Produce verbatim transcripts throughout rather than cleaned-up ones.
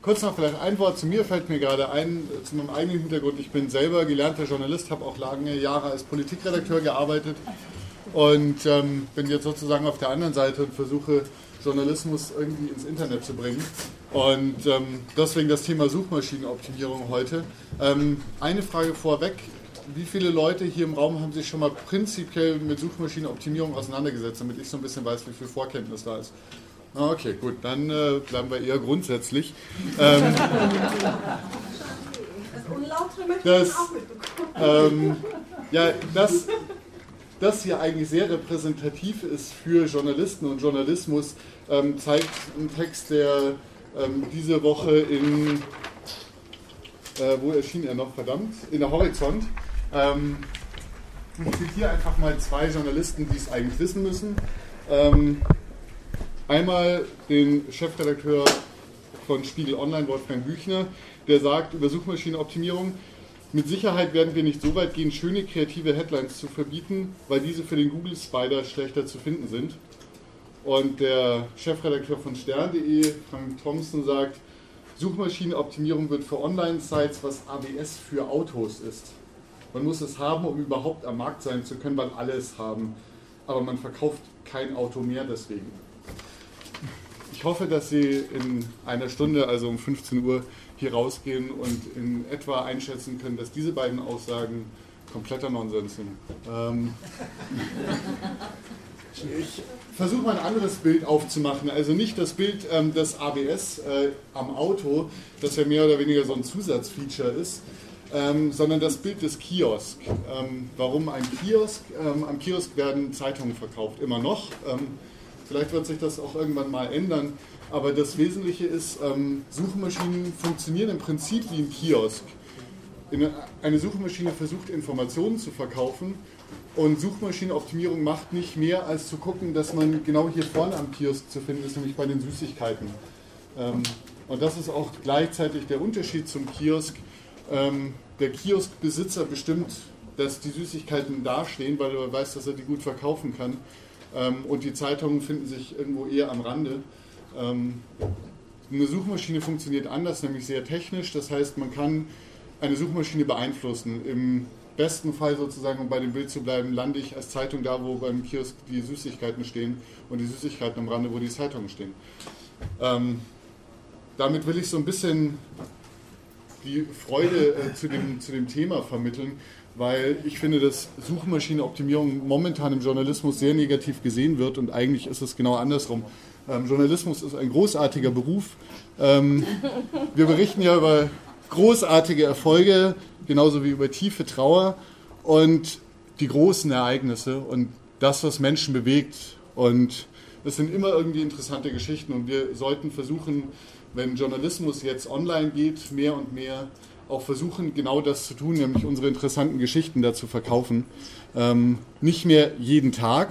kurz noch vielleicht ein Wort zu mir, fällt mir gerade ein, zu meinem eigenen Hintergrund. Ich bin selber gelernter Journalist, habe auch lange Jahre als Politikredakteur gearbeitet und ähm, bin jetzt sozusagen auf der anderen Seite und versuche, Journalismus irgendwie ins Internet zu bringen. Und ähm, deswegen das Thema Suchmaschinenoptimierung heute. Ähm, eine Frage vorweg. Wie viele Leute hier im Raum haben sich schon mal prinzipiell mit Suchmaschinenoptimierung auseinandergesetzt, damit ich so ein bisschen weiß, wie viel Vorkenntnis da ist? Okay, gut, dann äh, bleiben wir eher grundsätzlich. Ähm, das, ähm, ja, das, das hier eigentlich sehr repräsentativ ist für Journalisten und Journalismus, ähm, zeigt ein Text, der ähm, diese Woche in, äh, wo erschien er noch, verdammt, in der Horizont. Ähm, ich zitiere einfach mal zwei Journalisten, die es eigentlich wissen müssen. Ähm, einmal den Chefredakteur von Spiegel Online, Wolfgang Büchner, der sagt über Suchmaschinenoptimierung: Mit Sicherheit werden wir nicht so weit gehen, schöne kreative Headlines zu verbieten, weil diese für den Google Spider schlechter zu finden sind. Und der Chefredakteur von stern punkt de, Frank Thompson, sagt, Suchmaschinenoptimierung wird für Online-Sites, was A W S für Autos ist. Man muss es haben, um überhaupt am Markt sein zu können, weil alle es haben. Aber man verkauft kein Auto mehr deswegen. Ich hoffe, dass Sie in einer Stunde, also um fünfzehn Uhr, hier rausgehen und in etwa einschätzen können, dass diese beiden Aussagen kompletter Nonsens sind. Ähm ich versuche mal ein anderes Bild aufzumachen. Also nicht das Bild ähm, des A B S äh, am Auto, das ja mehr oder weniger so ein Zusatzfeature ist, ähm, sondern das Bild des Kiosk. Ähm, warum ein Kiosk? Ähm, am Kiosk werden Zeitungen verkauft, immer noch. Ähm, vielleicht wird sich das auch irgendwann mal ändern. Aber das Wesentliche ist, ähm, Suchmaschinen funktionieren im Prinzip wie ein Kiosk. Eine Suchmaschine versucht, Informationen zu verkaufen, und Suchmaschinenoptimierung macht nicht mehr, als zu gucken, dass man genau hier vorne am Kiosk zu finden ist, nämlich bei den Süßigkeiten. Ähm, und das ist auch gleichzeitig der Unterschied zum Kiosk. Ähm, der Kioskbesitzer bestimmt, dass die Süßigkeiten dastehen, weil er weiß, dass er die gut verkaufen kann. Ähm, und die Zeitungen finden sich irgendwo eher am Rande. Ähm, eine Suchmaschine funktioniert anders, nämlich sehr technisch. Das heißt, man kann eine Suchmaschine beeinflussen. Im besten Fall sozusagen, um bei dem Bild zu bleiben, lande ich als Zeitung da, wo beim Kiosk die Süßigkeiten stehen, und die Süßigkeiten am Rande, wo die Zeitungen stehen. Ähm, damit will ich so ein bisschen die Freude äh, zu, dem, zu dem Thema vermitteln, weil ich finde, dass Suchmaschinenoptimierung momentan im Journalismus sehr negativ gesehen wird, und eigentlich ist es genau andersrum. Ähm, Journalismus ist ein großartiger Beruf. Ähm, wir berichten ja über großartige Erfolge, genauso wie über tiefe Trauer und die großen Ereignisse und das, was Menschen bewegt. Und das sind immer irgendwie interessante Geschichten, und wir sollten versuchen, wenn Journalismus jetzt online geht, mehr und mehr auch versuchen, genau das zu tun, nämlich unsere interessanten Geschichten da zu verkaufen. Ähm, nicht mehr jeden Tag,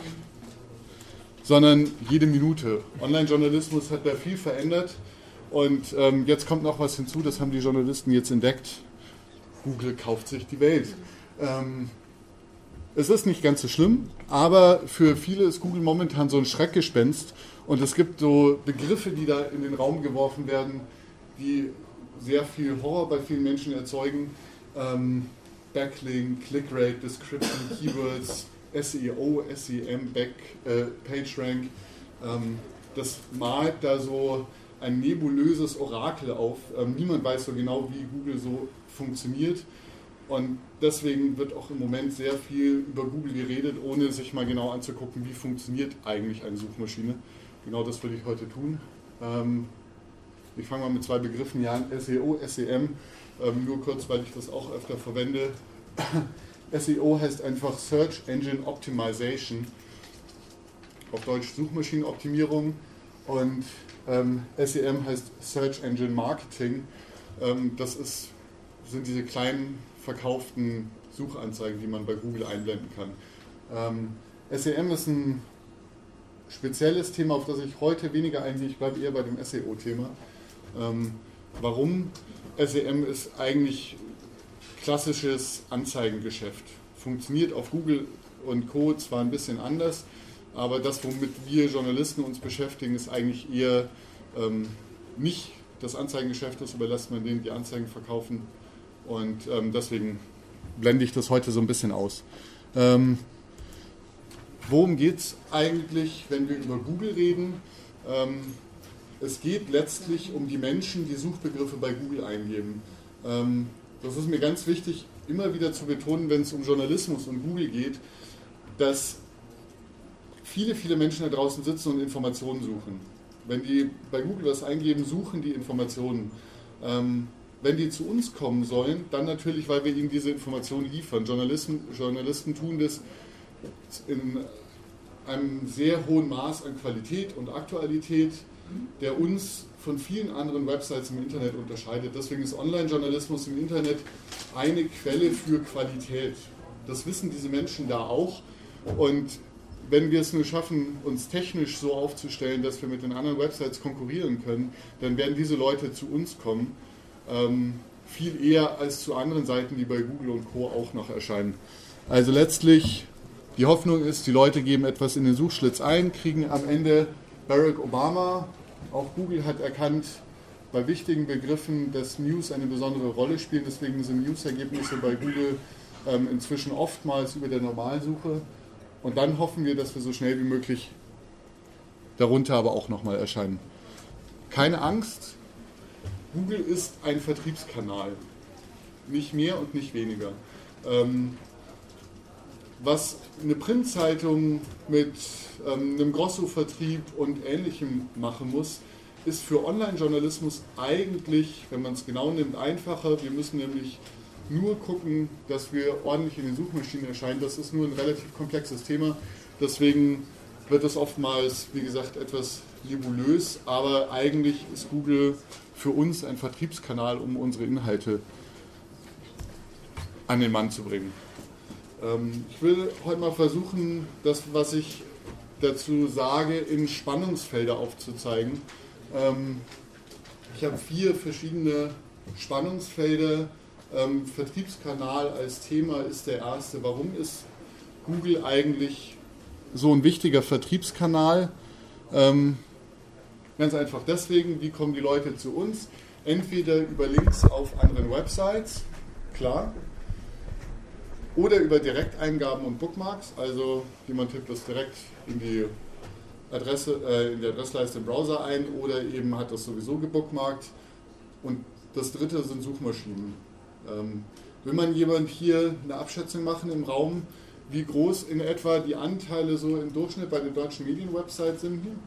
sondern jede Minute. Online-Journalismus hat da viel verändert. Und ähm, jetzt kommt noch was hinzu, das haben die Journalisten jetzt entdeckt. Google kauft sich die Welt. Ähm, es ist nicht ganz so schlimm, aber für viele ist Google momentan so ein Schreckgespenst. Und es gibt so Begriffe, die da in den Raum geworfen werden, die sehr viel Horror bei vielen Menschen erzeugen. Ähm, Backlink, Clickrate, Description, Keywords, S E O, S E M, Back, äh, PageRank. Ähm, das malt da so ein nebulöses Orakel auf. Ähm, niemand weiß so genau, wie Google so funktioniert. Und deswegen wird auch im Moment sehr viel über Google geredet, ohne sich mal genau anzugucken, wie funktioniert eigentlich eine Suchmaschine. Genau das will ich heute tun. Ähm, ich fange mal mit zwei Begriffen hier an. S E O, S E M. Ähm, nur kurz, weil ich das auch öfter verwende. S E O heißt einfach Search Engine Optimization. Auf Deutsch Suchmaschinenoptimierung. Und Ähm, S E M heißt Search Engine Marketing. Ähm, das ist, sind diese kleinen verkauften Suchanzeigen, die man bei Google einblenden kann. Ähm, S E M ist ein spezielles Thema, auf das ich heute weniger eingehe. Ich bleibe eher bei dem S E O-Thema. Ähm, warum? S E M ist eigentlich klassisches Anzeigengeschäft. Funktioniert auf Google und Co. zwar ein bisschen anders, aber das, womit wir Journalisten uns beschäftigen, ist eigentlich eher ähm, nicht das Anzeigengeschäft ist, überlässt man denen, die Anzeigen verkaufen. Und ähm, deswegen blende ich das heute so ein bisschen aus. Ähm, worum geht es eigentlich, wenn wir über Google reden? Ähm, es geht letztlich um die Menschen, die Suchbegriffe bei Google eingeben. Ähm, das ist mir ganz wichtig, immer wieder zu betonen, wenn es um Journalismus und Google geht, dass viele, viele Menschen da draußen sitzen und Informationen suchen. Wenn die bei Google was eingeben, suchen die Informationen. Ähm, wenn die zu uns kommen sollen, dann natürlich, weil wir ihnen diese Informationen liefern. Journalisten, Journalisten tun das in einem sehr hohen Maß an Qualität und Aktualität, der uns von vielen anderen Websites im Internet unterscheidet. Deswegen ist Online-Journalismus im Internet eine Quelle für Qualität. Das wissen diese Menschen da auch. Und wenn wir es nur schaffen, uns technisch so aufzustellen, dass wir mit den anderen Websites konkurrieren können, dann werden diese Leute zu uns kommen. Ähm, viel eher als zu anderen Seiten, die bei Google und Co. auch noch erscheinen. Also letztlich, die Hoffnung ist, die Leute geben etwas in den Suchschlitz ein, kriegen am Ende Barack Obama. Auch Google hat erkannt, bei wichtigen Begriffen, dass News eine besondere Rolle spielen. Deswegen sind News-Ergebnisse bei Google ähm, inzwischen oftmals über der Normalsuche. Und dann hoffen wir, dass wir so schnell wie möglich darunter aber auch nochmal erscheinen. Keine Angst, Google ist ein Vertriebskanal. Nicht mehr und nicht weniger. Ähm, was eine Printzeitung mit ähm, einem Grosso-Vertrieb und Ähnlichem machen muss, ist für Online-Journalismus eigentlich, wenn man es genau nimmt, einfacher. Wir müssen nämlich nur gucken, dass wir ordentlich in den Suchmaschinen erscheinen. Das ist nur ein relativ komplexes Thema. Deswegen wird es oftmals, wie gesagt, etwas nebulös. Aber eigentlich ist Google für uns ein Vertriebskanal, um unsere Inhalte an den Mann zu bringen. Ähm, ich will heute mal versuchen, das, was ich dazu sage, in Spannungsfelder aufzuzeigen. Ähm, ich habe vier verschiedene Spannungsfelder. Ähm, Vertriebskanal als Thema ist der erste. Warum ist Google eigentlich so ein wichtiger Vertriebskanal? Ähm, ganz einfach deswegen, wie kommen die Leute zu uns? Entweder über Links auf anderen Websites, klar, oder über Direkteingaben und Bookmarks. Also jemand tippt das direkt in die Adresse, äh, in die Adressleiste im Browser ein oder eben hat das sowieso gebookmarkt. Und das dritte sind Suchmaschinen. Ähm, will man jemand hier eine Abschätzung machen im Raum, wie groß in etwa die Anteile so im Durchschnitt bei den deutschen Medienwebsites sind hier?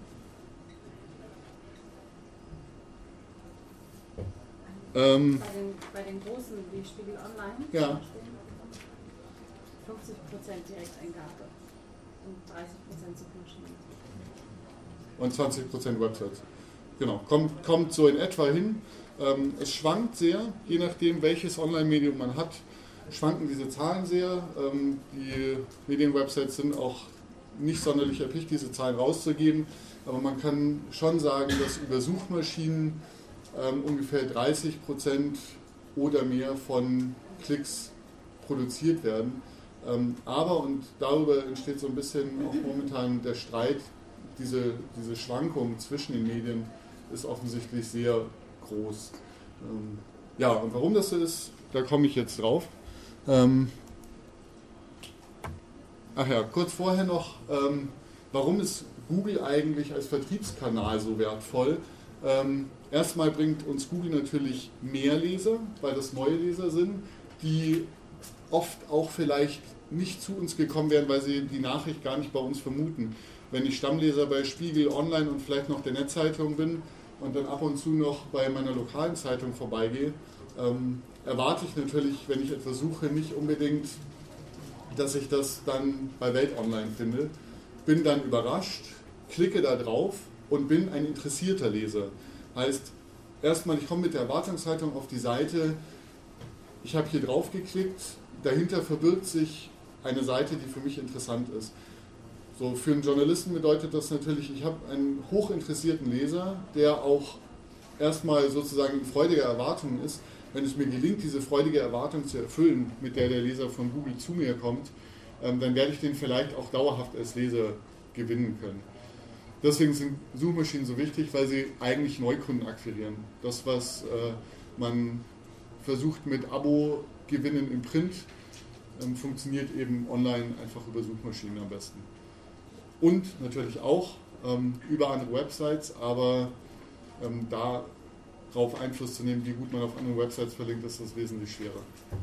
Ähm, bei, den, bei den großen wie Spiegel Online? Ja. fünfzig Prozent Direkteingabe und dreißig Prozent Suchmaschinen. Und zwanzig Prozent Websites. Genau, kommt, kommt so in etwa hin. Ähm, es schwankt sehr, je nachdem, welches Online-Medium man hat, schwanken diese Zahlen sehr. Ähm, die Medienwebsites sind auch nicht sonderlich erpicht, diese Zahlen rauszugeben, aber man kann schon sagen, dass über Suchmaschinen ähm, ungefähr dreißig Prozent oder mehr von Klicks produziert werden. Ähm, aber, und darüber entsteht so ein bisschen auch momentan der Streit, diese, diese Schwankung zwischen den Medien ist offensichtlich sehr groß. Ähm, ja, und warum das so ist, da komme ich jetzt drauf. Ähm, ach ja, kurz vorher noch, ähm, warum ist Google eigentlich als Vertriebskanal so wertvoll? Ähm, erstmal bringt uns Google natürlich mehr Leser, weil das neue Leser sind, die oft auch vielleicht nicht zu uns gekommen wären, weil sie die Nachricht gar nicht bei uns vermuten. Wenn ich Stammleser bei Spiegel Online und vielleicht noch der Netzzeitung bin und dann ab und zu noch bei meiner lokalen Zeitung vorbeigehe, ähm, erwarte ich natürlich, wenn ich etwas suche, nicht unbedingt, dass ich das dann bei Welt Online finde. Bin dann überrascht, klicke da drauf und bin ein interessierter Leser. Heißt, erstmal, ich komme mit der Erwartungshaltung auf die Seite, ich habe hier drauf geklickt, dahinter verbirgt sich eine Seite, die für mich interessant ist. So, für einen Journalisten bedeutet das natürlich, ich habe einen hochinteressierten Leser, der auch erstmal sozusagen in freudiger Erwartung ist. Wenn es mir gelingt, diese freudige Erwartung zu erfüllen, mit der der Leser von Google zu mir kommt, ähm, dann werde ich den vielleicht auch dauerhaft als Leser gewinnen können. deswegen sind Suchmaschinen so wichtig, weil sie eigentlich Neukunden akquirieren. Das, was äh, man versucht mit Abo-Gewinnen im Print, ähm, funktioniert eben online einfach über Suchmaschinen am besten. Und natürlich auch ähm, über andere Websites, aber ähm, darauf Einfluss zu nehmen, wie gut man auf andere Websites verlinkt, ist das wesentlich schwerer.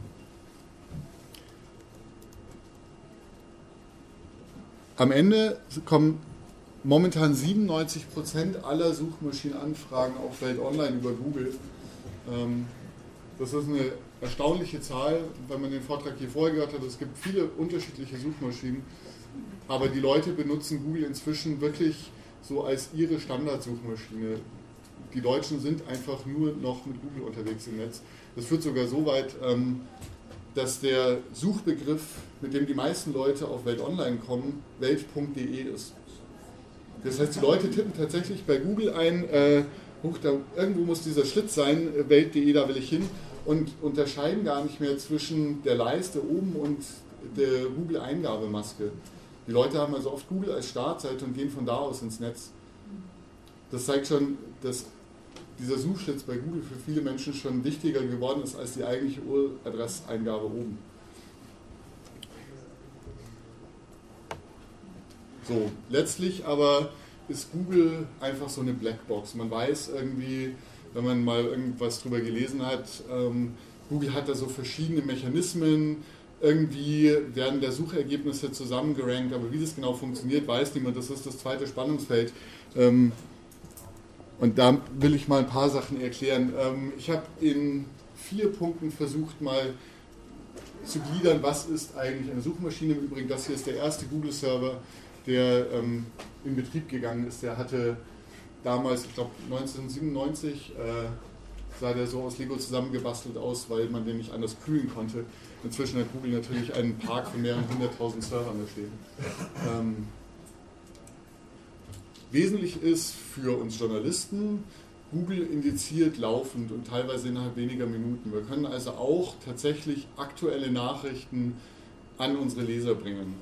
Am Ende kommen momentan siebenundneunzig Prozent aller Suchmaschinenanfragen auf Welt Online über Google. Ähm, das ist eine erstaunliche Zahl, wenn man den Vortrag hier vorher gehört hat. Es gibt viele unterschiedliche Suchmaschinen, aber die Leute benutzen Google inzwischen wirklich so als ihre Standardsuchmaschine. Die Deutschen sind einfach nur noch mit Google unterwegs im Netz. Das führt sogar so weit, ähm, dass der Suchbegriff, mit dem die meisten Leute auf Welt Online kommen, welt punkt de ist. Das heißt, die Leute tippen tatsächlich bei Google ein, äh, huch, da, irgendwo muss dieser Schlitz sein, welt punkt de, da will ich hin, und unterscheiden gar nicht mehr zwischen der Leiste oben und der Google-Eingabemaske. Die Leute haben also oft Google als Startseite und gehen von da aus ins Netz. Das zeigt schon, dass dieser Suchschlitz bei Google für viele Menschen schon wichtiger geworden ist als die eigentliche Urladresseingabe oben. So, letztlich aber ist Google einfach so eine Blackbox. Man weiß irgendwie, wenn man mal irgendwas drüber gelesen hat, ähm, Google hat da so verschiedene Mechanismen, irgendwie werden da Suchergebnisse zusammengerankt, aber wie das genau funktioniert, weiß niemand. Das ist das zweite Spannungsfeld. Ähm, und da will ich mal ein paar Sachen erklären. Ähm, ich habe in vier Punkten versucht, mal zu gliedern, was ist eigentlich eine Suchmaschine. Im Übrigen, das hier ist der erste Google-Server, der ähm, in Betrieb gegangen ist. Der hatte damals, ich glaube neunzehnhundertsiebenundneunzig, äh, sah der so aus Lego zusammengebastelt aus, weil man den nicht anders kühlen konnte. Inzwischen hat Google natürlich einen Park von mehreren hunderttausend Servern da stehen. Ähm, wesentlich ist für uns Journalisten, Google indiziert laufend und teilweise innerhalb weniger Minuten. Wir können also auch tatsächlich aktuelle Nachrichten an unsere Leser bringen.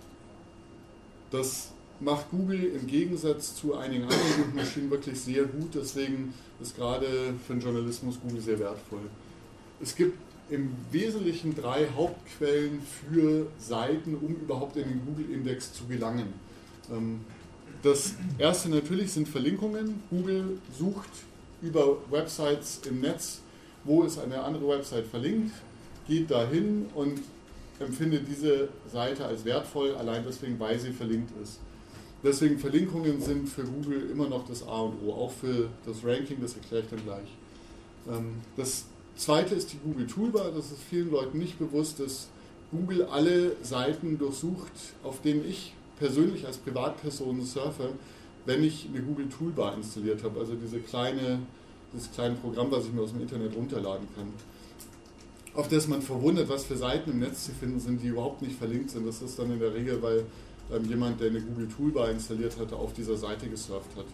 Das macht Google im Gegensatz zu einigen anderen Suchmaschinen wirklich sehr gut, deswegen ist gerade für den Journalismus Google sehr wertvoll. Es gibt im Wesentlichen drei Hauptquellen für Seiten, um überhaupt in den Google-Index zu gelangen. Das erste natürlich sind Verlinkungen. Google sucht über Websites im Netz, wo ist eine andere Website verlinkt, geht dahin und empfindet diese Seite als wertvoll, allein deswegen, weil sie verlinkt ist. Deswegen Verlinkungen sind für Google immer noch das A und O, auch für das Ranking, das erkläre ich dann gleich. Das zweite ist die Google Toolbar, das ist vielen Leuten nicht bewusst, dass Google alle Seiten durchsucht, auf denen ich persönlich als Privatperson surfe, wenn ich eine Google Toolbar installiert habe, also diese kleine, dieses kleine Programm, was ich mir aus dem Internet runterladen kann. Auf das man verwundert, was für Seiten im Netz zu finden sind, die überhaupt nicht verlinkt sind. Das ist dann in der Regel, weil ähm, jemand, der eine Google Toolbar installiert hatte, auf dieser Seite gesurft hat.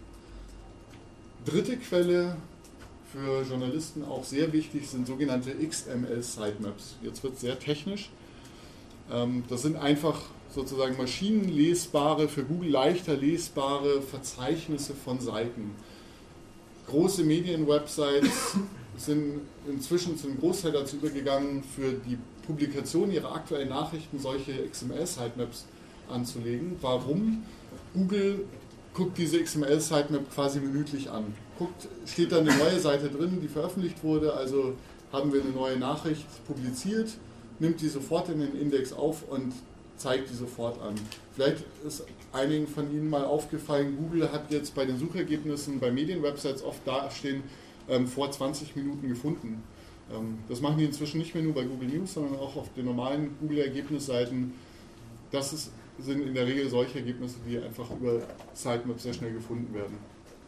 Dritte Quelle, für Journalisten auch sehr wichtig, sind sogenannte X M L-Sitemaps. Jetzt wird es sehr technisch. Ähm, das sind einfach sozusagen maschinenlesbare, für Google leichter lesbare Verzeichnisse von Seiten. Große Medienwebsites sind inzwischen zu einem Großteil dazu übergegangen, für die Publikation ihrer aktuellen Nachrichten solche X M L-Sitemaps anzulegen. Warum? Google guckt diese X M L-Sitemap quasi minütlich an. Guckt, steht da eine neue Seite drin, die veröffentlicht wurde, also haben wir eine neue Nachricht publiziert, nimmt die sofort in den Index auf und zeigt die sofort an. Vielleicht ist einigen von Ihnen mal aufgefallen, Google hat jetzt bei den Suchergebnissen bei Medienwebsites oft dastehen, ähm, vor zwanzig Minuten gefunden. Ähm, das machen die inzwischen nicht mehr nur bei Google News, sondern auch auf den normalen Google-Ergebnisseiten. Das ist, sind in der Regel solche Ergebnisse, die einfach über Sitemaps sehr schnell gefunden werden.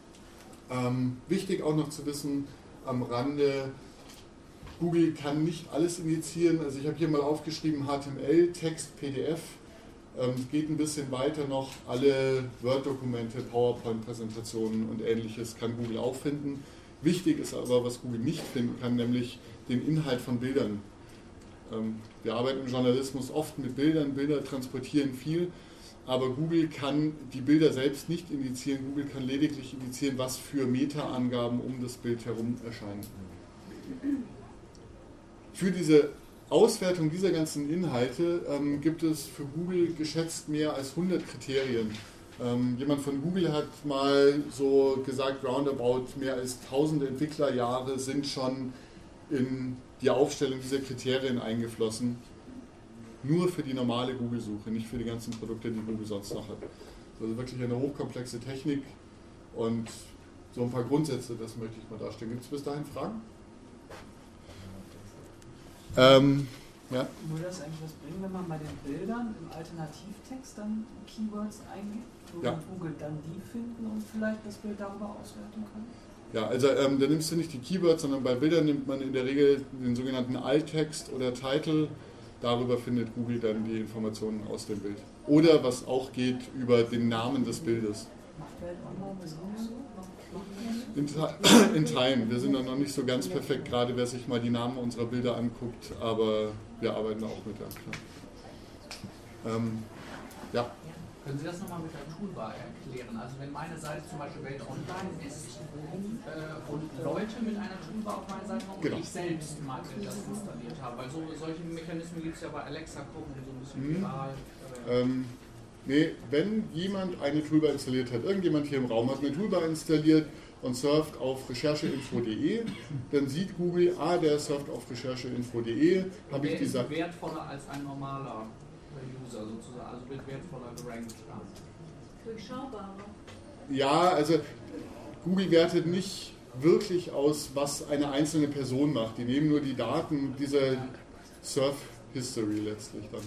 Ähm, wichtig auch noch zu wissen, am Rande, Google kann nicht alles indizieren. Also ich habe hier mal aufgeschrieben H T M L, Text, P D F. Ähm, es geht ein bisschen weiter noch. Alle Word-Dokumente, PowerPoint-Präsentationen und Ähnliches kann Google auch finden. Wichtig ist aber, was Google nicht finden kann, nämlich den Inhalt von Bildern. Ähm, wir arbeiten im Journalismus oft mit Bildern. Bilder transportieren viel. aber Google kann die Bilder selbst nicht indizieren. Google kann lediglich indizieren, was für Meta-Angaben um das Bild herum erscheinen. Für diese Auswertung dieser ganzen Inhalte ähm, gibt es für Google geschätzt mehr als hundert Kriterien. Ähm, jemand von Google hat mal so gesagt, roundabout mehr als tausend Entwicklerjahre sind schon in die Aufstellung dieser Kriterien eingeflossen. Nur für die normale Google-Suche, nicht für die ganzen Produkte, die Google sonst noch hat. Also wirklich eine hochkomplexe Technik und so ein paar Grundsätze, das möchte ich mal darstellen. Gibt es bis dahin Fragen? Ähm, ja. Würde das eigentlich was bringen, wenn man bei den Bildern im Alternativtext dann Keywords eingibt? Würde Ja. Google dann die finden und vielleicht das Bild darüber auswerten kann? Ja, also ähm, da nimmst du nicht die Keywords, sondern bei Bildern nimmt man in der Regel den sogenannten Alttext oder Title. Darüber findet Google dann die Informationen aus dem Bild. Oder was auch geht, über den Namen des Bildes. Macht Welt Online das auch so? In, in Teilen. Wir sind da noch nicht so ganz perfekt, gerade wer sich mal die Namen unserer Bilder anguckt, aber wir arbeiten auch mit, ja, klar. Ähm, ja. Können Sie das nochmal mit der Toolbar erklären? Also wenn meine Seite zum Beispiel Welt Online ist äh, und Leute mit einer Toolbar auf meine Seite kommen Genau. und ich selbst mal das installiert habe, weil so, solche Mechanismen gibt es ja bei Alexa gucken, so ein bisschen Mhm. viral. Äh, Ähm, nee, wenn jemand eine Toolbar installiert hat, irgendjemand hier im Raum hat eine Toolbar installiert und surft auf rechercheinfo punkt de, dann sieht Google, ah, der surft auf rechercheinfo punkt de, habe ich der die ist Seite. wertvoller als ein normaler User sozusagen, also wird wertvoller gerankt. Durchschaubarer. Ja, also Google wertet nicht wirklich aus, was eine einzelne Person macht. Die nehmen nur die Daten dieser Surf-History letztlich dann.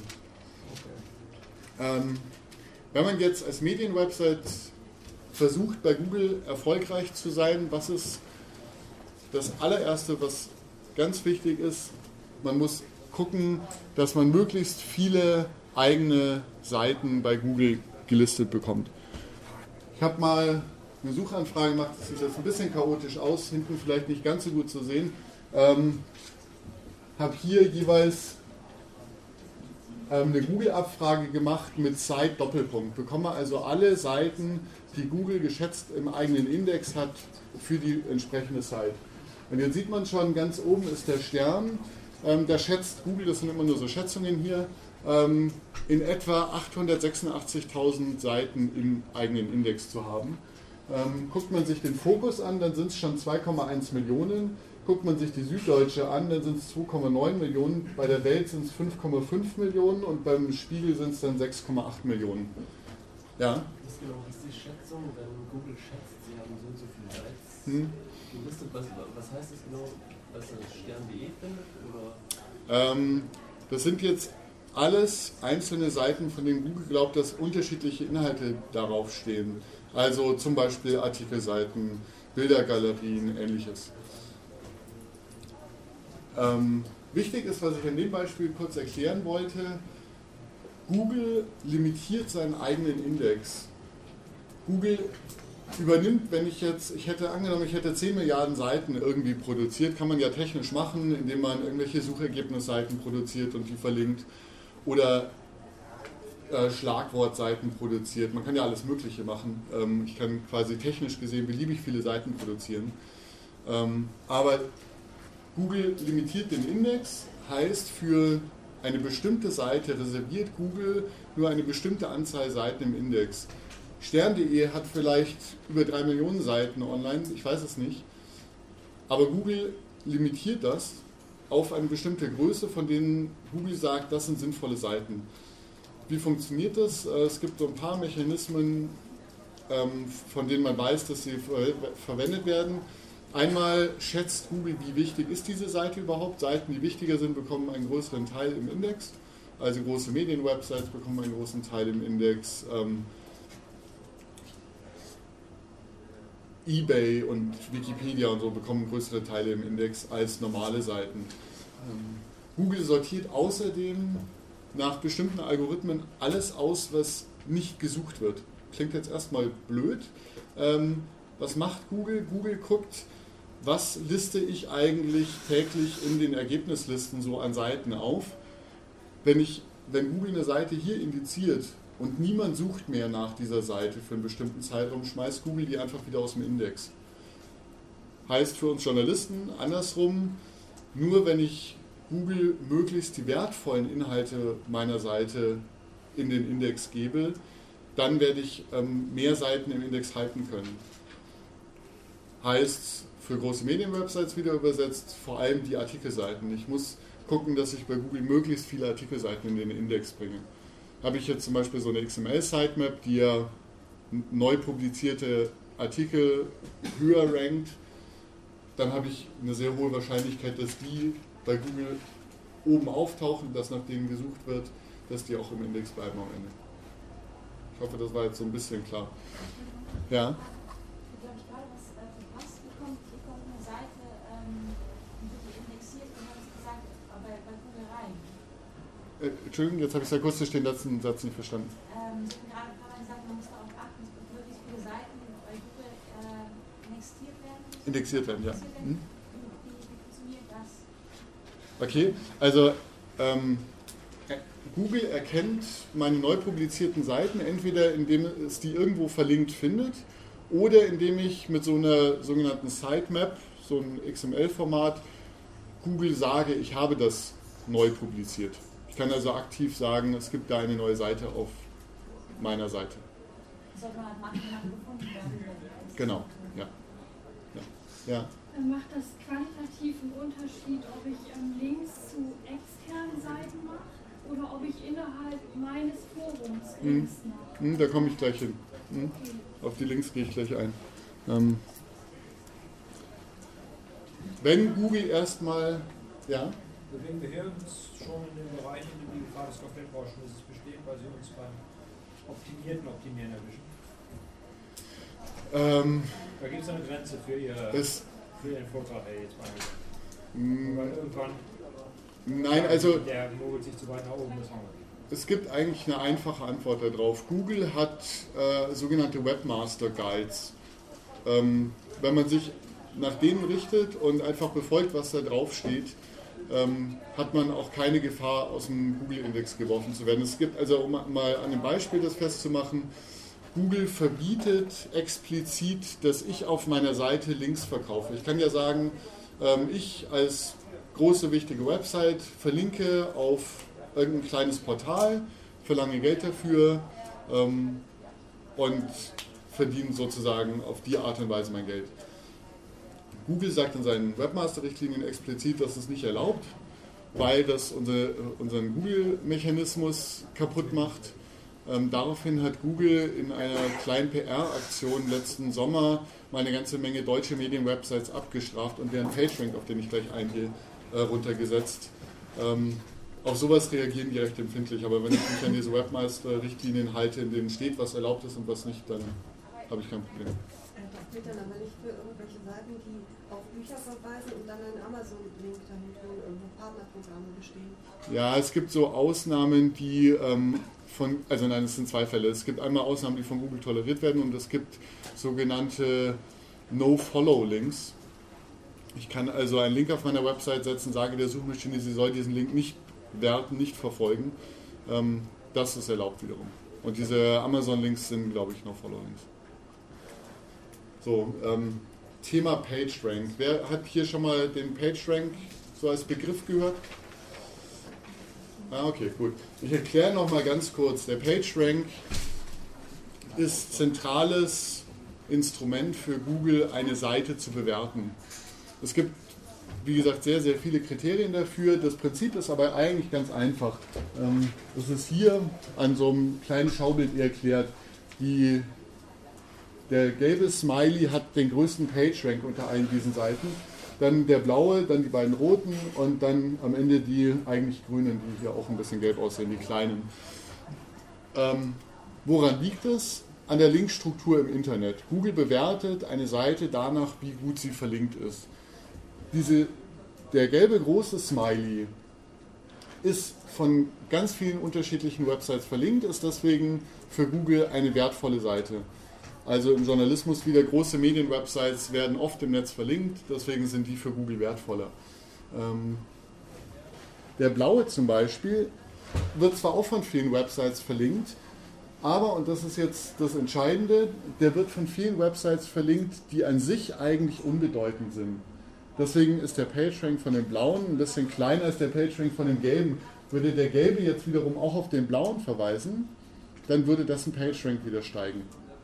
Ähm, wenn man jetzt als Medienwebsite versucht, bei Google erfolgreich zu sein, was ist das allererste, was ganz wichtig ist? Man muss gucken, dass man möglichst viele eigene Seiten bei Google gelistet bekommt. Ich habe mal eine Suchanfrage gemacht, das sieht jetzt ein bisschen chaotisch aus, hinten vielleicht nicht ganz so gut zu sehen. Ähm, habe hier jeweils ähm, eine Google-Abfrage gemacht mit Site-Doppelpunkt. Bekomme also alle Seiten, die Google geschätzt im eigenen Index hat, für die entsprechende Site. Und jetzt sieht man schon, ganz oben ist der Stern. Ähm, da schätzt Google, das sind immer nur so Schätzungen hier, ähm, in etwa achthundertsechsundachtzigtausend Seiten im eigenen Index zu haben. Ähm, guckt man sich den Fokus an, dann sind es schon zwei Komma eins Millionen. Guckt man sich die Süddeutsche an, dann sind es zwei Komma neun Millionen. Bei der Welt sind es fünf Komma fünf Millionen und beim Spiegel sind es dann sechs Komma acht Millionen. Ja? Das ist genau, das ist die Schätzung, wenn Google schätzt, sie haben so und so viele Sites Hm? gelistet. Was, was heißt das genau, dass er stern punkt de findet? Oder? Ähm, das sind jetzt alles einzelne Seiten, von denen Google glaubt, dass unterschiedliche Inhalte darauf stehen. Also zum Beispiel Artikelseiten, Bildergalerien, ähnliches. Ähm, wichtig ist, was ich an dem Beispiel kurz erklären wollte, Google limitiert seinen eigenen Index. Google übernimmt, wenn ich jetzt, ich hätte angenommen, ich hätte zehn Milliarden Seiten irgendwie produziert, kann man ja technisch machen, indem man irgendwelche Suchergebnisseiten produziert und die verlinkt oder äh, Schlagwortseiten produziert. Man kann ja alles Mögliche machen. Ähm, ich kann quasi technisch gesehen beliebig viele Seiten produzieren. Ähm, aber Google limitiert den Index, heißt für eine bestimmte Seite reserviert Google nur eine bestimmte Anzahl Seiten im Index. stern punkt de hat vielleicht über drei Millionen Seiten online, ich weiß es nicht, aber Google limitiert das auf eine bestimmte Größe, von denen Google sagt, das sind sinnvolle Seiten. Wie funktioniert das? Es gibt so ein paar Mechanismen, von denen man weiß, dass sie verwendet werden. Einmal schätzt Google, wie wichtig ist diese Seite überhaupt. Seiten, die wichtiger sind, bekommen einen größeren Teil im Index. Also große Medienwebsites bekommen einen großen Teil im Index. Ähm, eBay und Wikipedia und so bekommen größere Teile im Index als normale Seiten. Ähm, Google sortiert außerdem nach bestimmten Algorithmen alles aus, was nicht gesucht wird. Klingt jetzt erstmal blöd. Ähm, was macht Google? Google guckt, was liste ich eigentlich täglich in den Ergebnislisten so an Seiten auf. Wenn, ich, wenn Google eine Seite hier indiziert und niemand sucht mehr nach dieser Seite für einen bestimmten Zeitraum, schmeißt Google die einfach wieder aus dem Index. Heißt für uns Journalisten andersrum, nur wenn ich Google möglichst die wertvollen Inhalte meiner Seite in den Index gebe, dann werde ich ähm, mehr Seiten im Index halten können. Heißt für große Medienwebsites wieder übersetzt, vor allem die Artikelseiten. Ich muss gucken, dass ich bei Google möglichst viele Artikelseiten in den Index bringe. Habe ich jetzt zum Beispiel so eine X M L-Sitemap, die ja neu publizierte Artikel höher rankt, dann habe ich eine sehr hohe Wahrscheinlichkeit, dass die bei Google oben auftauchen, dass nach denen gesucht wird, dass die auch im Index bleiben am Ende. Ich hoffe, das war jetzt so ein bisschen klar. Ja? Ich glaube, ich gerade was verpasst bekommt. Hier kommt eine Seite, ähm, die wird indexiert und hat es gesagt, bei, bei Google rein. Äh, Entschuldigung, jetzt habe ich es akustisch den letzten Satz nicht verstanden. Ähm, Sie haben gerade ein paar Mal gesagt, man muss darauf achten, es wird wirklich viele Seiten bei Google äh, indexiert werden. Indexiert werden, ja. Indexiert Hm? werden. Wie, wie funktioniert das? Okay, also ähm, Google erkennt meine neu publizierten Seiten entweder indem es die irgendwo verlinkt findet oder indem ich mit so einer sogenannten Sitemap, so einem X M L-Format, Google sage, ich habe das neu publiziert. Ich kann also aktiv sagen, es gibt da eine neue Seite auf meiner Seite. Das sollte man halt machen, wenn man gefunden werden. Genau, ja. ja. ja. Macht das qualitativ einen Unterschied, ob ich ähm, Links zu externen Seiten mache oder ob ich innerhalb meines Forums Links mache? Hm, da komme ich gleich hin. Hm? Okay. Auf die Links gehe ich gleich ein. Ähm, wenn Google erstmal, ja? Bewegen wir hier uns schon in den Bereichen, in dem die Gefahr des Kaffeerauschmisses besteht, weil sie uns beim optimierten Optimieren erwischen? Ähm, da gibt es eine Grenze für, ihr, es, für Ihren Vortrag, ey, jetzt mal. Mh, weil irgendwann nein, also der mogelt sich zu weit nach oben, das haben wir. Es gibt eigentlich eine einfache Antwort darauf. Google hat äh, sogenannte Webmaster Guides. Ähm, wenn man sich nach denen richtet und einfach befolgt, was da drauf steht, ähm, hat man auch keine Gefahr, aus dem Google-Index geworfen zu werden. Es gibt also, um mal an einem Beispiel das festzumachen, Google verbietet explizit, dass ich auf meiner Seite Links verkaufe. Ich kann ja sagen, ähm, ich als große, wichtige Website verlinke auf irgendein kleines Portal, verlange Geld dafür ähm, und verdiene sozusagen auf die Art und Weise mein Geld. Google sagt in seinen Webmaster-Richtlinien explizit, dass es nicht erlaubt, weil das unsere, unseren Google-Mechanismus kaputt macht. Ähm, daraufhin hat Google in einer kleinen P R-Aktion letzten Sommer mal eine ganze Menge deutsche Medien-Websites abgestraft und deren PageRank, auf den ich gleich eingehe, äh, runtergesetzt. Ähm, auf sowas reagieren die recht empfindlich, aber wenn ich mich an diese Webmaster-Richtlinien halte, in denen steht, was erlaubt ist und was nicht, dann habe ich kein Problem. Das gilt dann aber nicht für irgendwelche Seiten, die auf Bücher verweisen und dann einen Amazon-Link dahinter, wo irgendwo Partnerprogramme bestehen. Ja, es gibt so Ausnahmen, die ähm, von, also nein, es sind zwei Fälle. Es gibt einmal Ausnahmen, die von Google toleriert werden und es gibt sogenannte No-Follow-Links. Ich kann also einen Link auf meiner Website setzen, sage der Suchmaschine, sie soll diesen Link nicht werten, nicht verfolgen. Ähm, das ist erlaubt wiederum. Und diese Amazon-Links sind, glaube ich, No-Follow-Links. So, ähm, Thema PageRank. Wer hat hier schon mal den PageRank so als Begriff gehört? Ah, okay, gut. Ich erkläre noch mal ganz kurz. Der PageRank ist zentrales Instrument für Google, eine Seite zu bewerten. Es gibt, wie gesagt, sehr, sehr viele Kriterien dafür. Das Prinzip ist aber eigentlich ganz einfach. Das ist hier an so einem kleinen Schaubild erklärt. Die Der gelbe Smiley hat den größten PageRank unter allen diesen Seiten. Dann der blaue, dann die beiden roten und dann am Ende die eigentlich grünen, die hier auch ein bisschen gelb aussehen, die kleinen. Ähm, woran liegt es? An der Linkstruktur im Internet. Google bewertet eine Seite danach, wie gut sie verlinkt ist. Diese, der gelbe große Smiley ist von ganz vielen unterschiedlichen Websites verlinkt, ist deswegen für Google eine wertvolle Seite. Also im Journalismus wieder, große Medienwebsites werden oft im Netz verlinkt, deswegen sind die für Google wertvoller. Ähm, der blaue zum Beispiel wird zwar auch von vielen Websites verlinkt, Aber, und das ist jetzt das Entscheidende, der wird von vielen Websites verlinkt, die an sich eigentlich unbedeutend sind. Deswegen ist der PageRank von dem blauen ein bisschen kleiner als der PageRank von dem gelben. Würde der gelbe jetzt wiederum auch auf den blauen verweisen, dann würde dessen PageRank wieder steigen.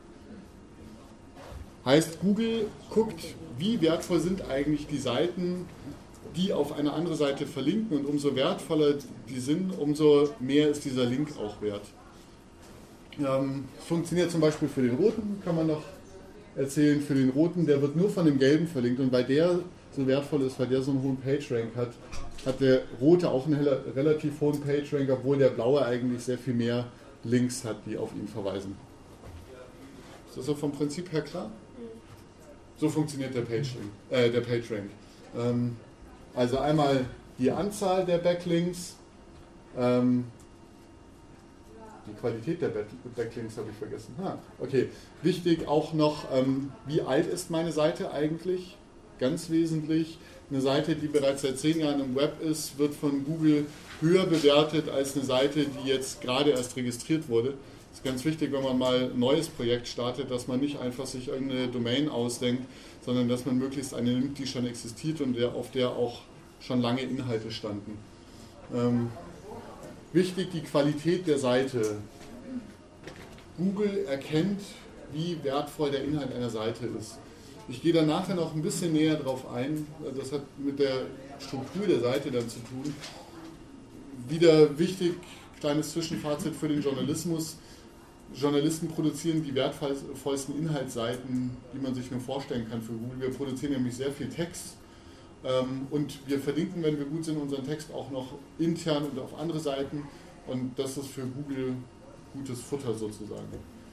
Heißt, Google guckt, wie wertvoll sind eigentlich die Seiten, die auf eine andere Seite verlinken, und umso wertvoller die sind, umso mehr ist dieser Link auch wert. Ähm, funktioniert zum Beispiel für den roten, kann man noch erzählen, für den roten, der wird nur von dem gelben verlinkt, und weil der so wertvoll ist, weil der so einen hohen PageRank hat, hat der rote auch einen relativ hohen PageRank, obwohl der blaue eigentlich sehr viel mehr Links hat, die auf ihn verweisen. Ist das so vom Prinzip her klar? So funktioniert der PageRank. Äh, der PageRank. Ähm, also einmal die Anzahl der Backlinks, ähm, die Qualität der Backlinks habe ich vergessen. Ah, okay. Wichtig auch noch, ähm, wie alt ist meine Seite eigentlich? Ganz wesentlich. Eine Seite, die bereits seit zehn Jahren im Web ist, wird von Google höher bewertet als eine Seite, die jetzt gerade erst registriert wurde. Das ist ganz wichtig, wenn man mal ein neues Projekt startet, dass man nicht einfach sich irgendeine Domain ausdenkt, sondern dass man möglichst eine nimmt, die schon existiert und der, auf der auch schon lange Inhalte standen. Ähm, wichtig, die Qualität der Seite. Google erkennt, wie wertvoll der Inhalt einer Seite ist. Ich gehe dann nachher noch ein bisschen näher darauf ein. Das hat mit der Struktur der Seite dann zu tun. Wieder wichtig, kleines Zwischenfazit für den Journalismus. Journalisten produzieren die wertvollsten Inhaltsseiten, die man sich nur vorstellen kann für Google. Wir produzieren nämlich sehr viel Text und wir verlinken, wenn wir gut sind, unseren Text auch noch intern und auf andere Seiten, und das ist für Google gutes Futter sozusagen.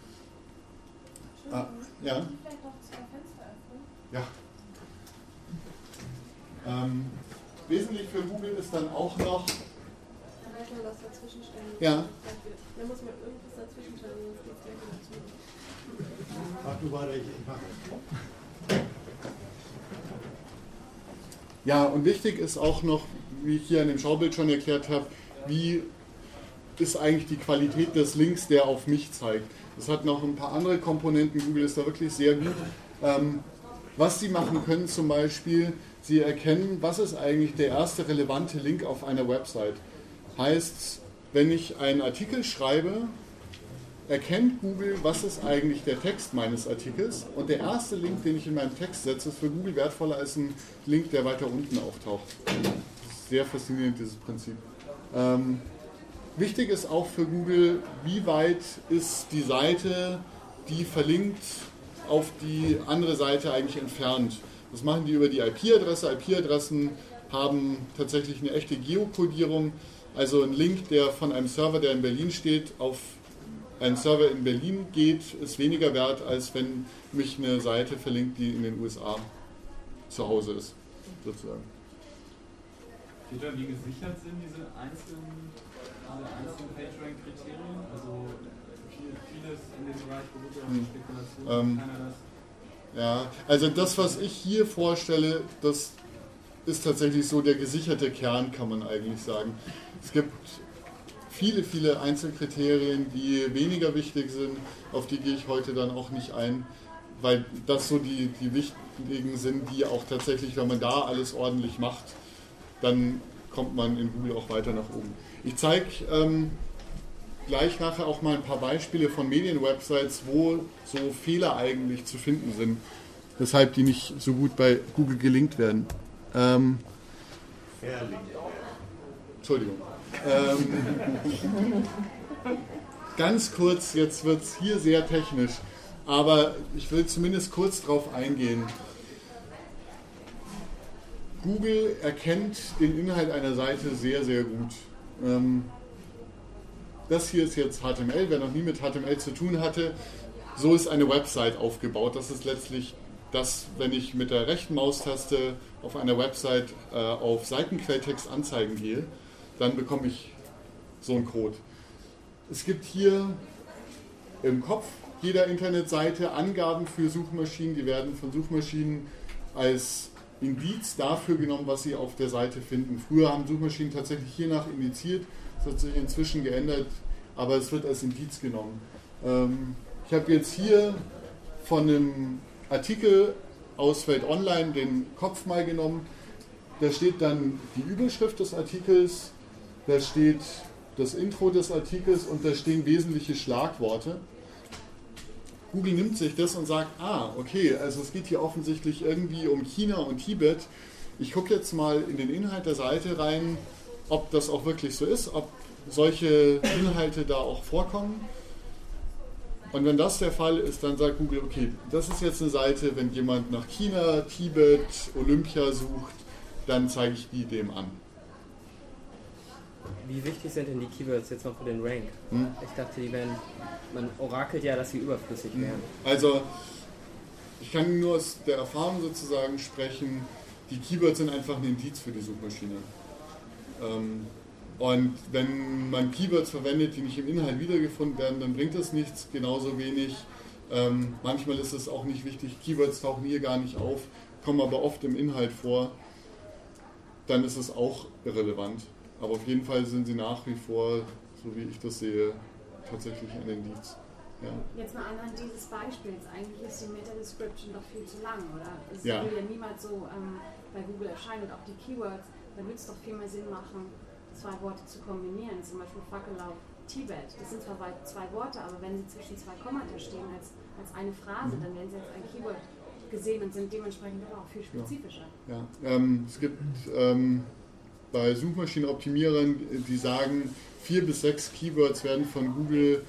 Ah, ja. Ja. Ähm, wesentlich für Google ist dann auch noch. Da muss man was dazwischen stellen. Ja. Da muss man irgendwas dazwischen stellen, das geht gleich dazu. Mach du weiter, ich mache. Ja, und wichtig ist auch noch, wie ich hier an dem Schaubild schon erklärt habe, wie ist eigentlich die Qualität des Links, der auf mich zeigt. Das hat noch ein paar andere Komponenten. Google ist da wirklich sehr gut. Ähm, Was Sie machen können zum Beispiel, Sie erkennen, was ist eigentlich der erste relevante Link auf einer Website. Heißt, wenn ich einen Artikel schreibe, erkennt Google, was ist eigentlich der Text meines Artikels, und der erste Link, den ich in meinem Text setze, ist für Google wertvoller als ein Link, der weiter unten auftaucht. Das ist sehr faszinierend, dieses Prinzip. Ähm, wichtig ist auch für Google, wie weit ist die Seite, die verlinkt, auf die andere Seite eigentlich entfernt. Das machen die über die I P-Adresse. I P-Adressen haben tatsächlich eine echte Geokodierung. Also ein Link, der von einem Server, der in Berlin steht, auf einen Server in Berlin geht, ist weniger wert, als wenn mich eine Seite verlinkt, die in den U S A zu Hause ist, sozusagen. Steht da, wie gesichert sind diese einzelnen, diese einzelnen PageRank-Kriterien? Also vieles in dem Bereich beruht ja auf hm. Spekulation. Ähm, Kann er das? Ja, also das, was ich hier vorstelle, das ist tatsächlich so der gesicherte Kern, kann man eigentlich sagen. Es gibt viele, viele Einzelkriterien, die weniger wichtig sind, auf die gehe ich heute dann auch nicht ein, weil das so die, die wichtigen sind, die auch tatsächlich, wenn man da alles ordentlich macht, dann kommt man in Google auch weiter nach oben. Ich zeige ähm, gleich nachher auch mal ein paar Beispiele von Medienwebsites, wo so Fehler eigentlich zu finden sind, weshalb die nicht so gut bei Google gelinkt werden. Ähm, Entschuldigung. Ähm, ganz kurz, jetzt wird es hier sehr technisch, aber ich will zumindest kurz darauf eingehen. Google erkennt den Inhalt einer Seite sehr, sehr gut. Ähm, das hier ist jetzt H T M L, wer noch nie mit H T M L zu tun hatte. So ist eine Website aufgebaut. Das ist letztlich das, wenn ich mit der rechten Maustaste auf einer Website äh, auf Seitenquelltext anzeigen gehe, dann bekomme ich so einen Code. Es gibt hier im Kopf jeder Internetseite Angaben für Suchmaschinen, die werden von Suchmaschinen als Indiz dafür genommen, was sie auf der Seite finden. Früher haben Suchmaschinen tatsächlich hiernach indiziert, das hat sich inzwischen geändert, aber es wird als Indiz genommen. Ähm, ich habe jetzt hier von einem Artikel aus Welt Online den Kopf mal genommen. Da steht dann die Überschrift des Artikels, da steht das Intro des Artikels und da stehen wesentliche Schlagworte. Google nimmt sich das und sagt, ah, okay, also es geht hier offensichtlich irgendwie um China und Tibet. Ich gucke jetzt mal in den Inhalt der Seite rein, ob das auch wirklich so ist, ob solche Inhalte da auch vorkommen. Und wenn das der Fall ist, dann sagt Google, okay, das ist jetzt eine Seite, wenn jemand nach China, Tibet, Olympia sucht, dann zeige ich die dem an. Wie wichtig sind denn die Keywords jetzt noch für den Rank? Hm? Ich dachte, die wären, man orakelt ja, dass sie überflüssig wären. Also, ich kann nur aus der Erfahrung sozusagen sprechen, die Keywords sind einfach ein Indiz für die Suchmaschine. Ähm, und wenn man Keywords verwendet, die nicht im Inhalt wiedergefunden werden, dann bringt das nichts, genauso wenig. Ähm, manchmal ist es auch nicht wichtig, Keywords tauchen hier gar nicht auf, kommen aber oft im Inhalt vor, dann ist es auch irrelevant. Aber auf jeden Fall sind sie nach wie vor, so wie ich das sehe, tatsächlich ein Indiz. Ja. Jetzt mal anhand dieses Beispiels, eigentlich ist die Meta-Description doch viel zu lang, oder? Es Ja. würde ja niemals so ähm, bei Google erscheinen und auch die Keywords, da würde es doch viel mehr Sinn machen, zwei Worte zu kombinieren, zum Beispiel Fackellauf Tibet. Das sind zwar zwei Worte, aber wenn sie zwischen zwei Kommata stehen als, als eine Phrase, dann werden sie als ein Keyword gesehen und sind dementsprechend auch viel spezifischer. Ja, ja. Ähm, es gibt ähm, bei Suchmaschinenoptimierern, die sagen, vier bis sechs Keywords werden von Google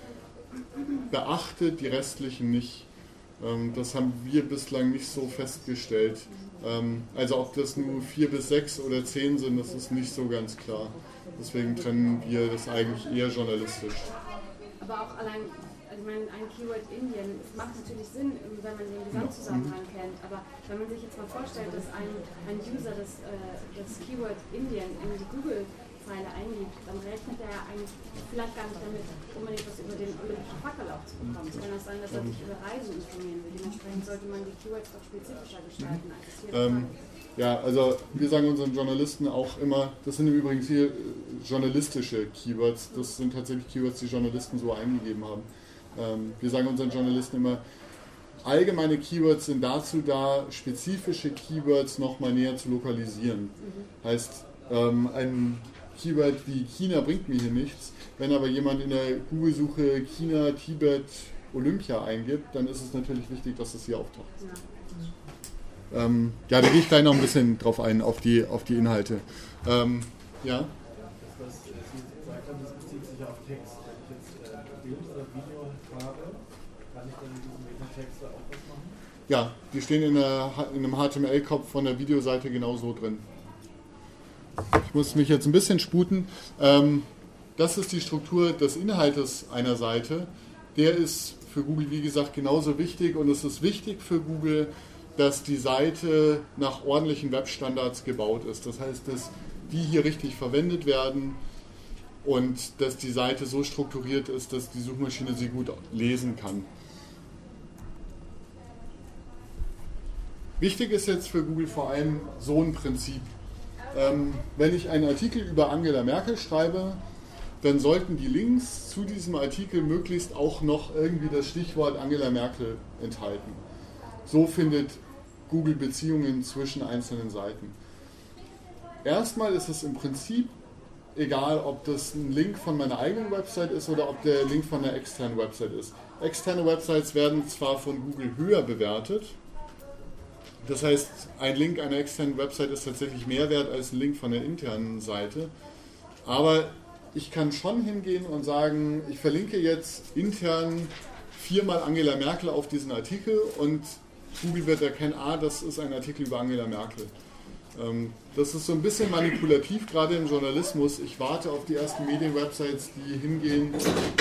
beachtet, die restlichen nicht. Ähm, das haben wir bislang nicht so festgestellt. Ähm, also ob das nur vier bis sechs oder zehn sind, das ist nicht so ganz klar. Deswegen trennen wir das eigentlich eher journalistisch. Aber auch allein, also ich meine, ein Keyword Indien, es macht natürlich Sinn, wenn man den Gesamtzusammenhang kennt, aber wenn man sich jetzt mal vorstellt, dass ein, ein User das, äh, das Keyword Indien in die Google-Zeile eingibt, dann rechnet er ja eigentlich vielleicht gar nicht damit, unbedingt was über den olympischen Fackellauf zu bekommen. Es kann auch sein, dass er sich über Reisen informieren will. Dementsprechend sollte man die Keywords doch spezifischer gestalten, als es hier ähm, Ja, also wir sagen unseren Journalisten auch immer, das sind übrigens hier journalistische Keywords, das sind tatsächlich Keywords, die Journalisten so eingegeben haben. Ähm, wir sagen unseren Journalisten immer, allgemeine Keywords sind dazu da, spezifische Keywords nochmal näher zu lokalisieren. Mhm. Heißt, ähm, ein Keyword wie China bringt mir hier nichts, wenn aber jemand in der Google-Suche China, Tibet, Olympia eingibt, dann ist es natürlich wichtig, dass es hier auftaucht. Ja. Ähm, ja, da gehe ich gleich noch ein bisschen drauf ein, auf die, auf die Inhalte. Ähm, ja? Das, was Sie gesagt haben, das bezieht sich ja auf Text. Wenn ich jetzt äh, Bild oder Video habe, kann ich dann mit diesem Metatext da auch was machen? Ja, die stehen in, der, in einem H T M L-Kopf von der Videoseite genauso drin. Ich muss mich jetzt ein bisschen sputen. Ähm, das ist die Struktur des Inhaltes einer Seite. Der ist für Google, wie gesagt, genauso wichtig und es ist wichtig für Google, dass die Seite nach ordentlichen Webstandards gebaut ist. Das heißt, dass die hier richtig verwendet werden und dass die Seite so strukturiert ist, dass die Suchmaschine sie gut lesen kann. Wichtig ist jetzt für Google vor allem so ein Prinzip. Ähm, wenn ich einen Artikel über Angela Merkel schreibe, dann sollten die Links zu diesem Artikel möglichst auch noch irgendwie das Stichwort Angela Merkel enthalten. So findet Google Beziehungen zwischen einzelnen Seiten. Erstmal ist es im Prinzip egal, ob das ein Link von meiner eigenen Website ist oder ob der Link von einer externen Website ist. Externe Websites werden zwar von Google höher bewertet, das heißt, ein Link einer externen Website ist tatsächlich mehr wert als ein Link von der internen Seite. Aber ich kann schon hingehen und sagen, ich verlinke jetzt intern viermal Angela Merkel auf diesen Artikel und Google wird erkennen, ah, das ist ein Artikel über Angela Merkel. Das ist so ein bisschen manipulativ, gerade im Journalismus. Ich warte auf die ersten Medienwebsites, die hingehen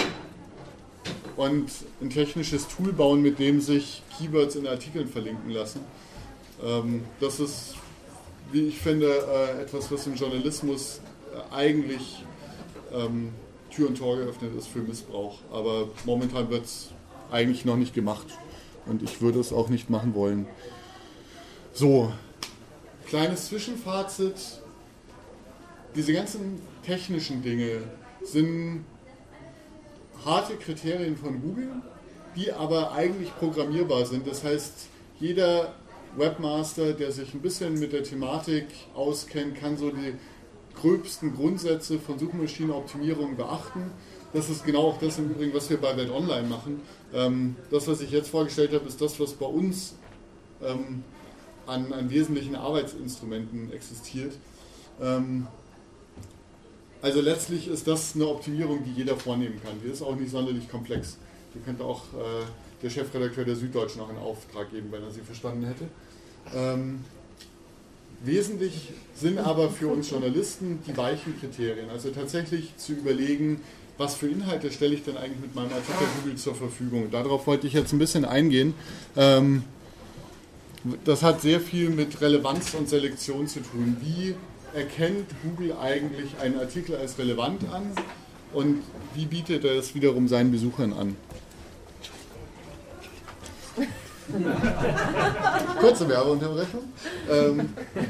und ein technisches Tool bauen, mit dem sich Keywords in Artikeln verlinken lassen. Das ist, wie ich finde, etwas, was im Journalismus eigentlich Tür und Tor geöffnet ist für Missbrauch. Aber momentan wird es eigentlich noch nicht gemacht und ich würde es auch nicht machen wollen. So, kleines Zwischenfazit. Diese ganzen technischen Dinge sind harte Kriterien von Google, die aber eigentlich programmierbar sind. Das heißt, jeder Webmaster, der sich ein bisschen mit der Thematik auskennt, kann so die gröbsten Grundsätze von Suchmaschinenoptimierung beachten. Das ist genau auch das im Übrigen, was wir bei Welt Online machen. Ähm, das, was ich jetzt vorgestellt habe, ist das, was bei uns ähm, an, an wesentlichen Arbeitsinstrumenten existiert. Ähm, also letztlich ist das eine Optimierung, die jeder vornehmen kann. Die ist auch nicht sonderlich komplex. Die könnte auch äh, der Chefredakteur der Süddeutschen noch in Auftrag geben, wenn er sie verstanden hätte. Ähm, wesentlich sind aber für uns Journalisten die weichen Kriterien. Also tatsächlich zu überlegen, was für Inhalte stelle ich denn eigentlich mit meinem Artikel Google zur Verfügung. Darauf wollte ich jetzt ein bisschen eingehen. Ähm, das hat sehr viel mit Relevanz und Selektion zu tun. Wie erkennt Google eigentlich einen Artikel als relevant an und wie bietet er es wiederum seinen Besuchern an? Kurze Werbeunterbrechung. Ähm,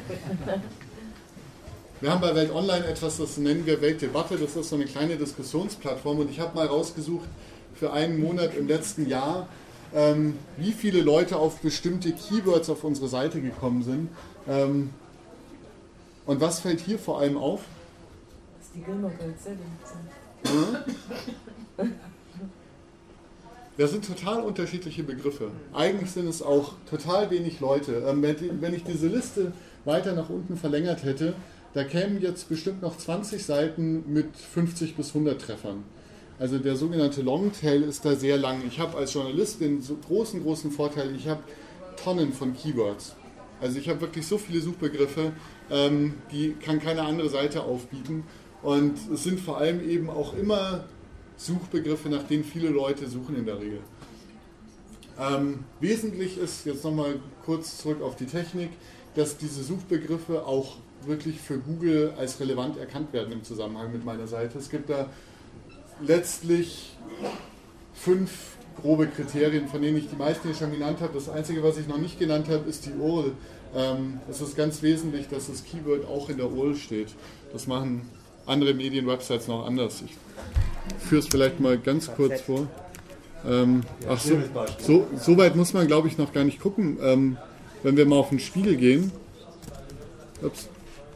wir haben bei Welt Online etwas, das nennen wir Weltdebatte. Das ist so eine kleine Diskussionsplattform und ich habe mal rausgesucht für einen Monat im letzten Jahr, ähm, wie viele Leute auf bestimmte Keywords auf unsere Seite gekommen sind. Ähm, und was fällt hier vor allem auf? Dass die Gilmore Girls sehr beliebt sind. Das sind total unterschiedliche Begriffe. Eigentlich sind es auch total wenig Leute. Ähm, wenn ich diese Liste weiter nach unten verlängert hätte, da kämen jetzt bestimmt noch zwanzig Seiten mit fünfzig bis hundert Treffern. Also der sogenannte Longtail ist da sehr lang. Ich habe als Journalist den so großen, großen Vorteil, ich habe Tonnen von Keywords. Also ich habe wirklich so viele Suchbegriffe, ähm, die kann keine andere Seite aufbieten. Und es sind vor allem eben auch immer Suchbegriffe, nach denen viele Leute suchen in der Regel. Ähm, wesentlich ist, jetzt nochmal kurz zurück auf die Technik, dass diese Suchbegriffe auch wirklich für Google als relevant erkannt werden im Zusammenhang mit meiner Seite. Es gibt da letztlich fünf grobe Kriterien, von denen ich die meisten hier schon genannt habe. Das Einzige, was ich noch nicht genannt habe, ist die U R L. Ähm, es ist ganz wesentlich, dass das Keyword auch in der U R L steht. Das machen andere Medienwebsites noch anders. Ich führe es vielleicht mal ganz kurz vor. Ähm, ach so, so, so weit muss man, glaube ich, noch gar nicht gucken. Ähm, wenn wir mal auf den Spiegel gehen. Ups.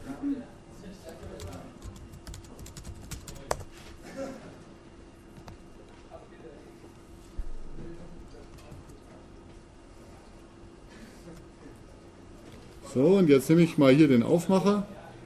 So, und jetzt nehme ich mal hier den Aufmacher.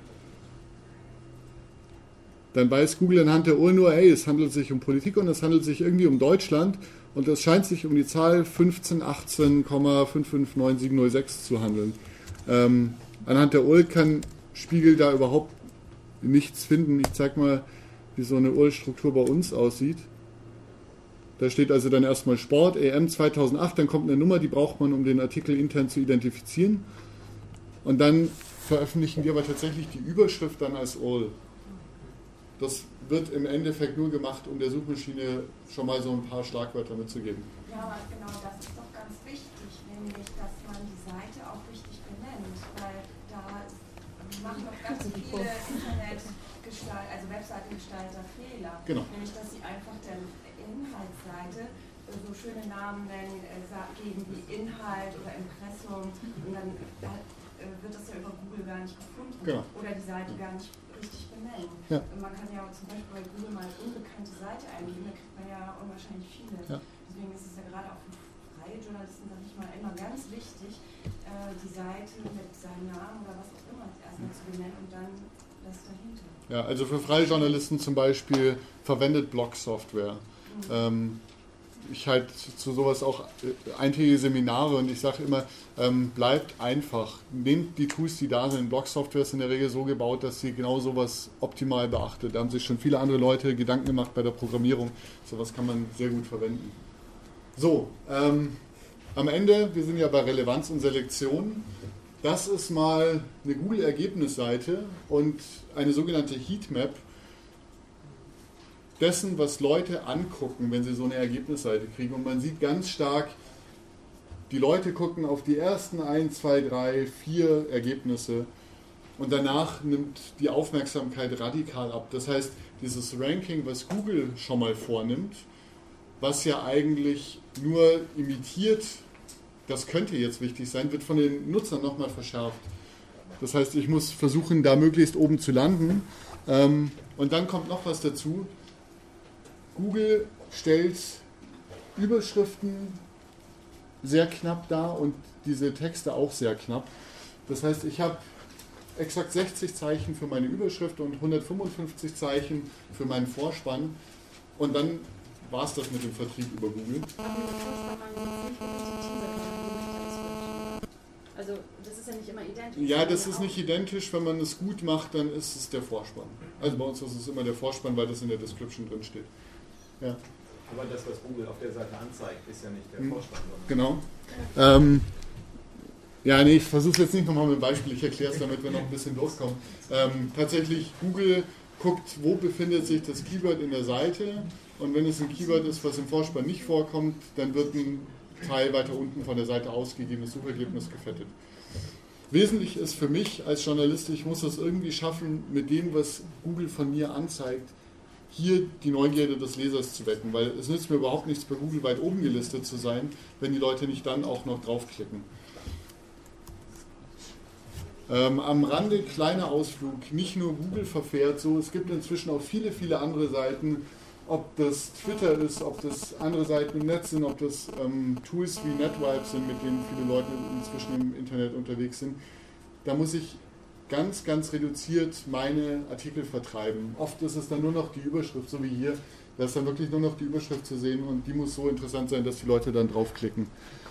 Dann weiß Google anhand der U R L nur, ey, es handelt sich um Politik und es handelt sich irgendwie um Deutschland und es scheint sich um die Zahl fünfzehn achtzehn Komma fünf fünf neun sieben null sechs zu handeln. Ähm, anhand der U R L kann Spiegel da überhaupt nichts finden. Ich zeige mal, wie so eine U R L-Struktur bei uns aussieht. Da steht also dann erstmal Sport, E M zweitausendacht, dann kommt eine Nummer, die braucht man, um den Artikel intern zu identifizieren. Und dann veröffentlichen wir aber tatsächlich die Überschrift dann als U R L. Das wird im Endeffekt nur gemacht, um der Suchmaschine schon mal so ein paar Schlagwörter mitzugeben. Ja, aber genau das ist doch ganz wichtig, nämlich, dass man die Seite auch richtig benennt, weil da machen doch ganz viele Internetgestalter, also Webseitengestalter Fehler. Genau. Nämlich, dass sie einfach der Inhaltsseite so schöne Namen nennen, äh, geben wie Inhalt oder Impressum und dann äh, wird das ja über Google gar nicht gefunden genau. oder die Seite gar nicht richtig benennen. Ja. Man kann ja auch zum Beispiel bei Google mal eine unbekannte Seite eingeben, da kriegt man ja unwahrscheinlich viele. Ja. Deswegen ist es ja gerade auch für freie Journalisten, sag ich mal, immer ganz wichtig, äh, die Seite mit seinem Namen oder was auch immer erstmal zu benennen und dann das dahinter. Ja, also für freie Journalisten zum Beispiel verwendet Blog-Software. Mhm. Ähm, ich halte zu sowas auch eintägige Seminare und ich sage immer, ähm, bleibt einfach. Nehmt die Tools, die da sind. Blog-Software ist in der Regel so gebaut, dass sie genau sowas optimal beachtet. Da haben sich schon viele andere Leute Gedanken gemacht bei der Programmierung. Sowas kann man sehr gut verwenden. So, ähm, am Ende, wir sind ja bei Relevanz und Selektion. Das ist mal eine Google-Ergebnisseite und eine sogenannte Heatmap dessen, was Leute angucken, wenn sie so eine Ergebnisseite kriegen. Und man sieht ganz stark, die Leute gucken auf die ersten eins, zwei, drei, vier Ergebnisse und danach nimmt die Aufmerksamkeit radikal ab. Das heißt, dieses Ranking, was Google schon mal vornimmt, was ja eigentlich nur imitiert, das könnte jetzt wichtig sein, wird von den Nutzern nochmal verschärft. Das heißt, ich muss versuchen, da möglichst oben zu landen. Ähm, und dann kommt noch was dazu. Google stellt Überschriften sehr knapp dar und diese Texte auch sehr knapp. Das heißt, ich habe exakt sechzig Zeichen für meine Überschrift und hundertfünfundfünfzig Zeichen für meinen Vorspann. Und dann war es das mit dem Vertrieb über Google. Also das ist ja nicht immer identisch. Ja, das ist nicht identisch. Wenn man es gut macht, dann ist es der Vorspann. Also bei uns ist es immer der Vorspann, weil das in der Description drin steht. Ja. Aber das, was Google auf der Seite anzeigt, ist ja nicht der Vorspann. Genau. Ähm, ja, nee, ich versuche es jetzt nicht nochmal mit einem Beispiel, ich erkläre es, damit wir noch ein bisschen durchkommen. Ähm, tatsächlich, Google guckt, wo befindet sich das Keyword in der Seite, und wenn es ein Keyword ist, was im Vorspann nicht vorkommt, dann wird ein Teil weiter unten von der Seite ausgegeben, das Suchergebnis gefettet. Wesentlich ist für mich als Journalist, ich muss es irgendwie schaffen, mit dem, was Google von mir anzeigt, hier die Neugierde des Lesers zu wecken, weil es nützt mir überhaupt nichts, bei Google weit oben gelistet zu sein, wenn die Leute nicht dann auch noch draufklicken. Ähm, am Rande kleiner Ausflug, nicht nur Google verfährt so, es gibt inzwischen auch viele, viele andere Seiten, ob das Twitter ist, ob das andere Seiten im Netz sind, ob das ähm, Tools wie NetWipe sind, mit denen viele Leute inzwischen im Internet unterwegs sind. Da muss ich ganz, ganz reduziert meine Artikel vertreiben. Oft ist es dann nur noch die Überschrift, so wie hier. Da ist dann wirklich nur noch die Überschrift zu sehen und die muss so interessant sein, dass die Leute dann draufklicken.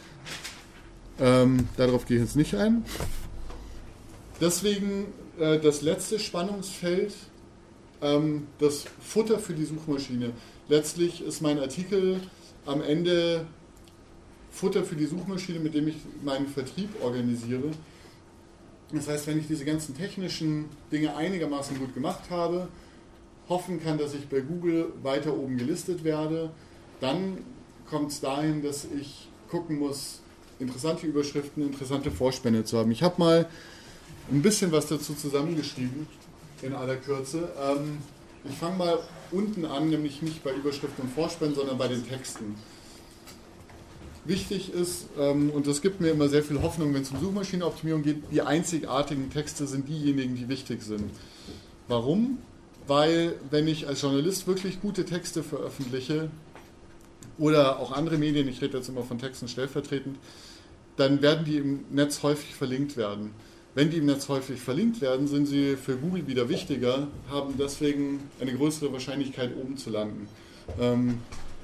Ähm, darauf gehe ich jetzt nicht ein. Deswegen äh, das letzte Spannungsfeld, ähm, das Futter für die Suchmaschine. Letztlich ist mein Artikel am Ende Futter für die Suchmaschine, mit dem ich meinen Vertrieb organisiere. Das heißt, wenn ich diese ganzen technischen Dinge einigermaßen gut gemacht habe, hoffen kann, dass ich bei Google weiter oben gelistet werde, dann kommt es dahin, dass ich gucken muss, interessante Überschriften, interessante Vorspänne zu haben. Ich habe mal ein bisschen was dazu zusammengeschrieben, in aller Kürze. Ähm, ich fange mal unten an, nämlich nicht bei Überschriften und Vorspänen, sondern bei den Texten. Wichtig ist, ähm, und das gibt mir immer sehr viel Hoffnung, wenn es um Suchmaschinenoptimierung geht, die einzigartigen Texte sind diejenigen, die wichtig sind. Warum? Weil, wenn ich als Journalist wirklich gute Texte veröffentliche, oder auch andere Medien, ich rede jetzt immer von Texten stellvertretend, dann werden die im Netz häufig verlinkt werden. Wenn die im Netz häufig verlinkt werden, sind sie für Google wieder wichtiger, haben deswegen eine größere Wahrscheinlichkeit, oben zu landen. Ähm,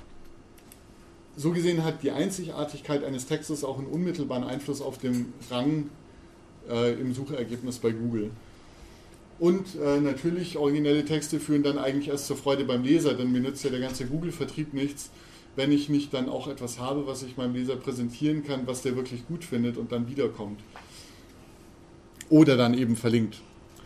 so gesehen hat die Einzigartigkeit eines Textes auch einen unmittelbaren Einfluss auf den Rang äh, im Suchergebnis bei Google. Und äh, natürlich, originelle Texte führen dann eigentlich erst zur Freude beim Leser, denn mir nützt ja der ganze Google-Vertrieb nichts, wenn ich nicht dann auch etwas habe, was ich meinem Leser präsentieren kann, was der wirklich gut findet und dann wiederkommt. Oder dann eben verlinkt.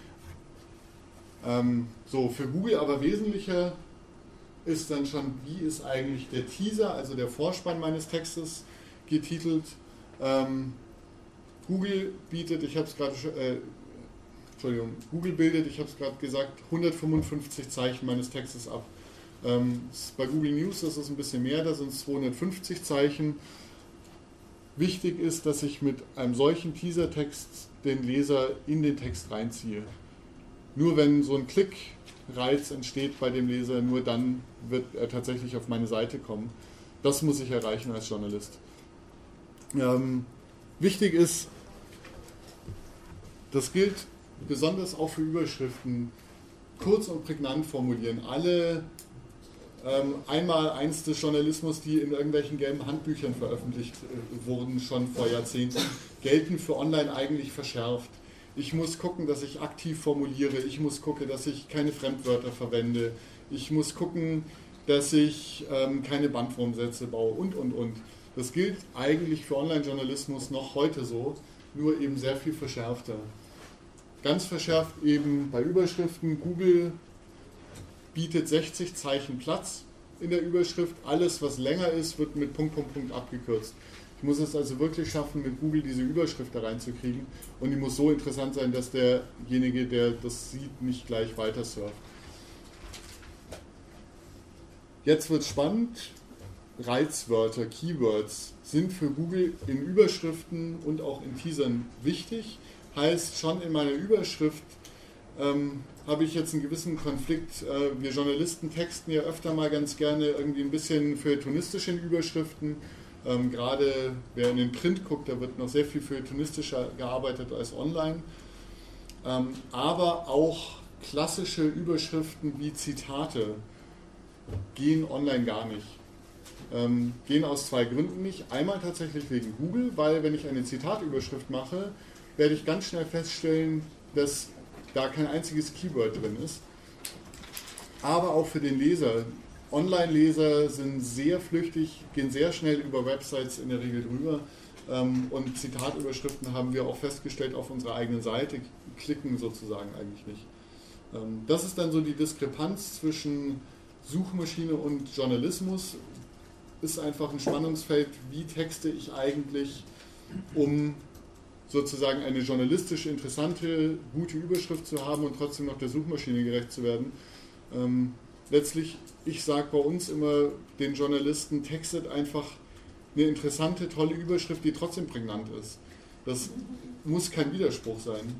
Ähm, so, für Google aber wesentlicher ist dann schon, wie ist eigentlich der Teaser, also der Vorspann meines Textes getitelt. Ähm, Google bietet, ich habe es gerade, äh, Entschuldigung, Google bildet, ich habe es gerade gesagt, hundertfünfundfünfzig Zeichen meines Textes ab. Ähm, bei Google News ist es ein bisschen mehr, da sind es zweihundertfünfzig Zeichen. Wichtig ist, dass ich mit einem solchen Teasertext den Leser in den Text reinziehe. Nur wenn so ein Klickreiz entsteht bei dem Leser, nur dann wird er tatsächlich auf meine Seite kommen. Das muss ich erreichen als Journalist. Ähm, wichtig ist, das gilt besonders auch für Überschriften, kurz und prägnant formulieren. Alle ähm, einmal eins des Journalismus, die in irgendwelchen gelben Handbüchern veröffentlicht äh, wurden, schon vor Jahrzehnten, gelten für online eigentlich verschärft. Ich muss gucken, dass ich aktiv formuliere, ich muss gucken, dass ich keine Fremdwörter verwende, ich muss gucken, dass ich ähm, keine Bandwurmsätze baue und, und, und. Das gilt eigentlich für Online-Journalismus noch heute so, nur eben sehr viel verschärfter. Ganz verschärft eben bei Überschriften. Google bietet sechzig Zeichen Platz in der Überschrift. Alles, was länger ist, wird mit Punkt, Punkt, Punkt abgekürzt. Ich muss es also wirklich schaffen, mit Google diese Überschrift da reinzukriegen. Und die muss so interessant sein, dass derjenige, der das sieht, nicht gleich weiter surft. Jetzt wird es spannend. Reizwörter, Keywords sind für Google in Überschriften und auch in Teasern wichtig. Heißt, schon in meiner Überschrift ähm, habe ich jetzt einen gewissen Konflikt. Äh, wir Journalisten texten ja öfter mal ganz gerne irgendwie ein bisschen feuilletonistische Überschriften. Ähm, gerade wer in den Print guckt, da wird noch sehr viel feuilletonistischer gearbeitet als online. Ähm, aber auch klassische Überschriften wie Zitate gehen online gar nicht. Ähm, gehen aus zwei Gründen nicht. Einmal tatsächlich wegen Google, weil wenn ich eine Zitatüberschrift mache, werde ich ganz schnell feststellen, dass da kein einziges Keyword drin ist. Aber auch für den Leser. Online-Leser sind sehr flüchtig, gehen sehr schnell über Websites in der Regel drüber. Ähm, und Zitatüberschriften haben wir auch festgestellt auf unserer eigenen Seite, klicken sozusagen eigentlich nicht. Ähm, das ist dann so die Diskrepanz zwischen Suchmaschine und Journalismus. Ist einfach ein Spannungsfeld, wie texte ich eigentlich, um sozusagen eine journalistisch interessante, gute Überschrift zu haben und trotzdem noch der Suchmaschine gerecht zu werden. Ähm, letztlich, ich sage bei uns immer den Journalisten, textet einfach eine interessante, tolle Überschrift, die trotzdem prägnant ist. Das muss kein Widerspruch sein.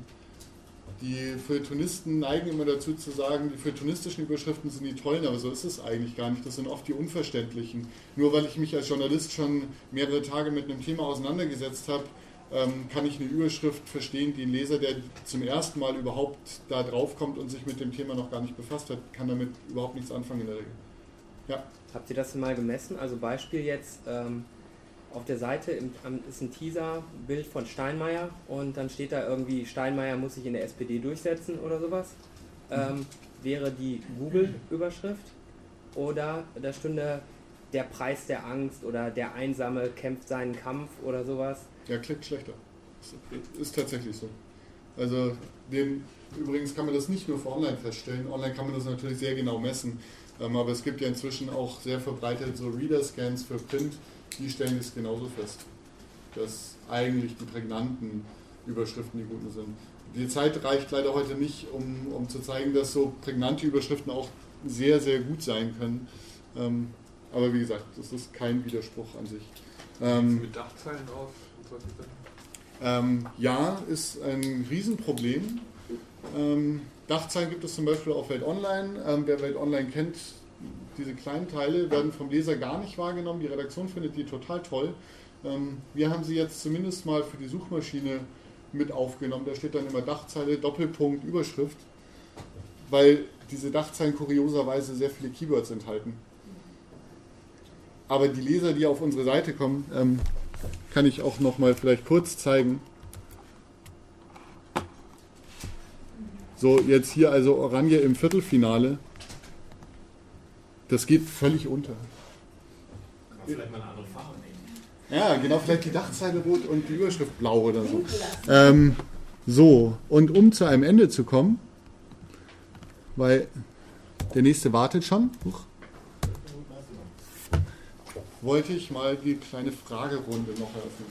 Die Feuilletonisten neigen immer dazu zu sagen, die feuilletonistischen Überschriften sind die tollen, aber so ist es eigentlich gar nicht. Das sind oft die unverständlichen. Nur weil ich mich als Journalist schon mehrere Tage mit einem Thema auseinandergesetzt habe, ähm, kann ich eine Überschrift verstehen, die ein Leser, der zum ersten Mal überhaupt da drauf kommt und sich mit dem Thema noch gar nicht befasst hat, kann damit überhaupt nichts anfangen in der Regel. Ja. Habt ihr das mal gemessen? Also Beispiel jetzt, ähm, auf der Seite im, ist ein Teaser-Bild von Steinmeier und dann steht da irgendwie, Steinmeier muss sich in der S P D durchsetzen oder sowas. Ähm, wäre die Google-Überschrift oder da stünde der Preis der Angst oder der Einsame kämpft seinen Kampf oder sowas. Ja, klingt schlechter. Ist, ist tatsächlich so. Also den, übrigens kann man das nicht nur für online feststellen. Online kann man das natürlich sehr genau messen. Ähm, aber es gibt ja inzwischen auch sehr verbreitet so Reader-Scans für Print. Die stellen das genauso fest, dass eigentlich die prägnanten Überschriften die guten sind. Die Zeit reicht leider heute nicht, um, um zu zeigen, dass so prägnante Überschriften auch sehr, sehr gut sein können. Ähm, aber wie gesagt, das ist kein Widerspruch an sich. Ähm, mit Dachzeilen auf? Ähm, ja, ist ein Riesenproblem. Ähm, Dachzeilen gibt es zum Beispiel auf Welt Online. Ähm, wer Welt Online kennt, diese kleinen Teile werden vom Leser gar nicht wahrgenommen. Die Redaktion findet die total toll. Ähm, wir haben sie jetzt zumindest mal für die Suchmaschine mit aufgenommen. Da steht dann immer Dachzeile, Doppelpunkt, Überschrift, weil diese Dachzeilen kurioserweise sehr viele Keywords enthalten. Aber die Leser, die auf unsere Seite kommen, ähm, kann ich auch noch mal vielleicht kurz zeigen. So, jetzt hier also Oranje im Viertelfinale. Das geht völlig unter. Kann man vielleicht mal eine andere Farbe nehmen. Ja, genau, vielleicht die Dachzeile rot und die Überschrift blau oder so. Ähm, so, und um zu einem Ende zu kommen, weil der nächste wartet schon, Huch, wollte ich mal die kleine Fragerunde noch eröffnen.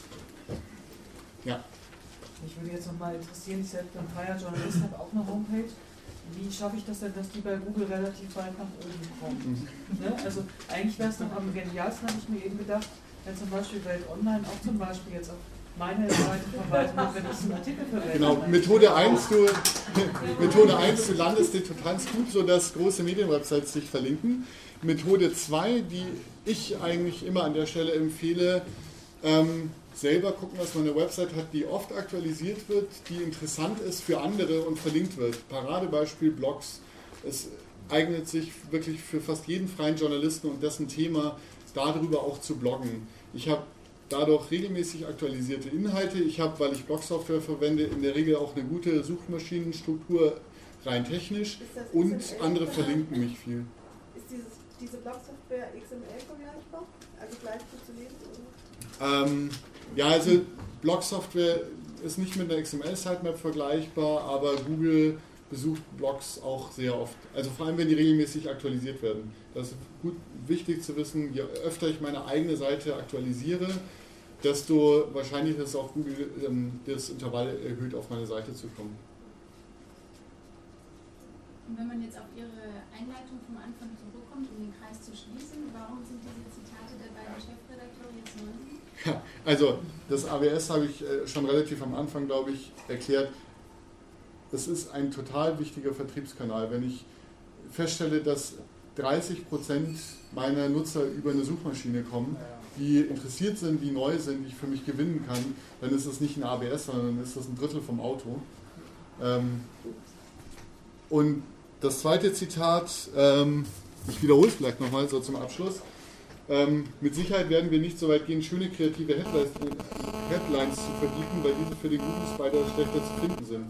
Ja. Mich würde jetzt noch mal interessieren, ich selbst bin freier Journalist, habe auch eine Homepage. Wie schaffe ich das denn, dass die bei Google relativ weit nach oben kommen? Mhm. Ne? Also eigentlich wäre es doch am genialsten, habe ich mir eben gedacht, wenn zum Beispiel Welt Online auch zum Beispiel jetzt auf meine Seite verweisen wird, wenn ich einen Artikel verwende. Genau, Methode eins, du, Methode eins, du landest dir total gut, sodass große Medienwebsites dich verlinken. Methode zwei, die ich eigentlich immer an der Stelle empfehle, ähm, selber gucken, was man eine Website hat, die oft aktualisiert wird, die interessant ist für andere und verlinkt wird. Paradebeispiel Blogs. Es eignet sich wirklich für fast jeden freien Journalisten und dessen Thema darüber auch zu bloggen. Ich habe dadurch regelmäßig aktualisierte Inhalte. Ich habe, weil ich Blogsoftware verwende, in der Regel auch eine gute Suchmaschinenstruktur rein technisch und andere verlinken mich viel. Ist dieses, diese Blogsoftware X M L vergleichbar? Also gleich gut zu lesen? Ähm, ja, also Blogsoftware ist nicht mit einer X M L-Sitemap vergleichbar, aber Google besucht Blogs auch sehr oft. Also vor allem, wenn die regelmäßig aktualisiert werden. Das ist gut wichtig zu wissen, je öfter ich meine eigene Seite aktualisiere, desto wahrscheinlicher ist auch Google ähm, das Intervall erhöht, auf meine Seite zu kommen. Und wenn man jetzt auf Ihre Einleitung vom Anfang zurückkommt, um den Kreis zu schließen, warum sind diese Zitate der beiden Chefredakteure jetzt neu? Ja, also das A W S habe ich schon relativ am Anfang, glaube ich, erklärt. Das ist ein total wichtiger Vertriebskanal. Wenn ich feststelle, dass dreißig Prozent meiner Nutzer über eine Suchmaschine kommen, die interessiert sind, die neu sind, die ich für mich gewinnen kann, dann ist das nicht ein A W S, sondern dann ist das ein Drittel vom Auto. Ähm, und das zweite Zitat, ähm, ich wiederhole es vielleicht nochmal so zum Abschluss. Ähm, mit Sicherheit werden wir nicht so weit gehen, schöne kreative Headlines, Headlines zu verbieten, weil diese für den Google Spider schlechter zu finden sind.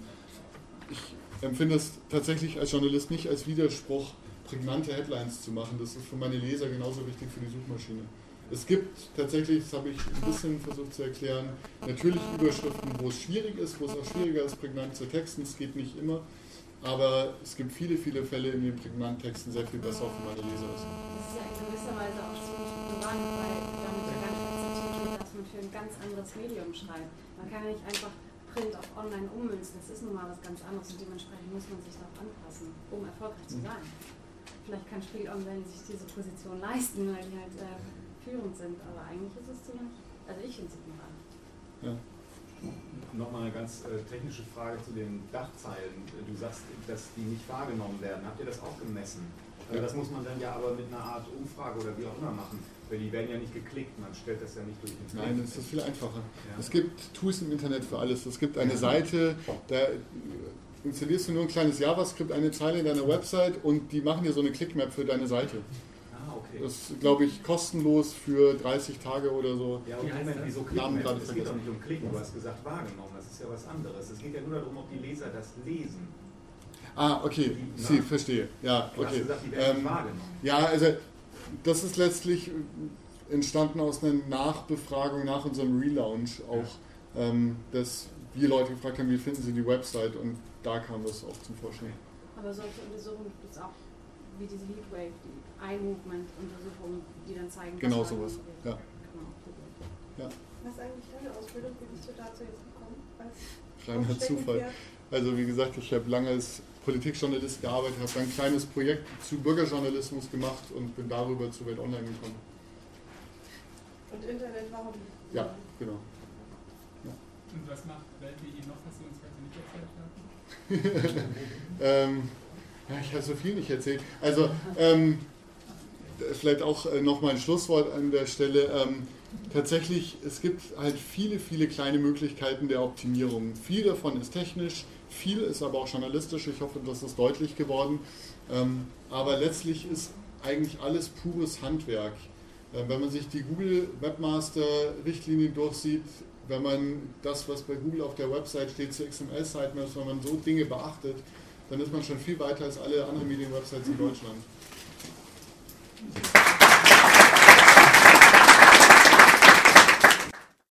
Ich empfinde es tatsächlich als Journalist nicht als Widerspruch, prägnante Headlines zu machen. Das ist für meine Leser genauso wichtig für die Suchmaschine. Es gibt tatsächlich, das habe ich ein bisschen versucht zu erklären, natürlich Überschriften, wo es schwierig ist, wo es auch schwieriger ist, prägnant zu texten. Es geht nicht immer. Aber es gibt viele, viele Fälle, in denen Prägnant-Texten sehr viel besser auch für meine Leser ist. Das ist ja in gewisser Weise auch ziemlich ignorant, weil damit ja gar nicht akzeptiert wird, dass man für ein ganz anderes Medium schreibt. Man kann ja nicht einfach Print auf Online ummünzen, das ist nun mal was ganz anderes und dementsprechend muss man sich darauf anpassen, um erfolgreich zu sein. Vielleicht kann Spiegel Online sich diese Position leisten, weil die halt äh, führend sind, aber eigentlich ist es ziemlich, also ich finde es ignorant. Ja. Nochmal eine ganz äh, technische Frage zu den Dachzeilen. Du sagst, dass die nicht wahrgenommen werden. Habt ihr das auch gemessen? Also das muss man dann ja aber mit einer Art Umfrage oder wie auch immer machen, weil die werden ja nicht geklickt, man stellt das ja nicht durch den Klick. Nein, das ist viel einfacher. Ja. Es gibt Tools im Internet für alles. Es gibt eine Seite, da installierst du nur ein kleines JavaScript, eine Zeile in deiner Website und die machen dir so eine Clickmap für deine Seite. Das ist, glaube ich, kostenlos für dreißig Tage oder so. Ja, und Moment, wieso Klicken? Es geht doch nicht um Klicken, du hast gesagt wahrgenommen, das ist ja was anderes. Es geht ja nur darum, ob die Leser das lesen. Ah, okay, die, Sie, verstehe. Ja, du okay. hast gesagt, die werden ähm, wahrgenommen. Ja, also das ist letztlich entstanden aus einer Nachbefragung nach unserem Relaunch auch, ja. ähm, dass wir Leute gefragt haben, wie finden sie die Website und da kam das auch zum Vorschein. Aber solche Untersuchungen gibt es auch, wie diese Heatwave, die Eye-Movement-Untersuchungen, die dann zeigen, genau was sowas. Ja. Genau. Ja. Was ist eigentlich deine Ausbildung? Wie bist du dazu jetzt gekommen? Als Kleiner Zufall. Also wie gesagt, ich habe lange als Politikjournalist gearbeitet, habe dann ein kleines Projekt zu Bürgerjournalismus gemacht und bin darüber zu Welt Online gekommen. Und Internet war Hobby? Ja, genau. Ja. Und was macht Welt.de noch, was Sie uns heute nicht erzählt haben? ähm, ja, ich habe so viel nicht erzählt. Also, ähm, vielleicht auch äh, nochmal ein Schlusswort an der Stelle. Ähm, tatsächlich, es gibt halt viele, viele kleine Möglichkeiten der Optimierung. Viel davon ist technisch, viel ist aber auch journalistisch. Ich hoffe, das ist deutlich geworden. Ähm, aber letztlich ist eigentlich alles pures Handwerk. Äh, wenn man sich die Google Webmaster-Richtlinien durchsieht, wenn man das, was bei Google auf der Website steht, zu X M L-Seiten, wenn man so Dinge beachtet, dann ist man schon viel weiter als alle anderen Medienwebsites in Deutschland.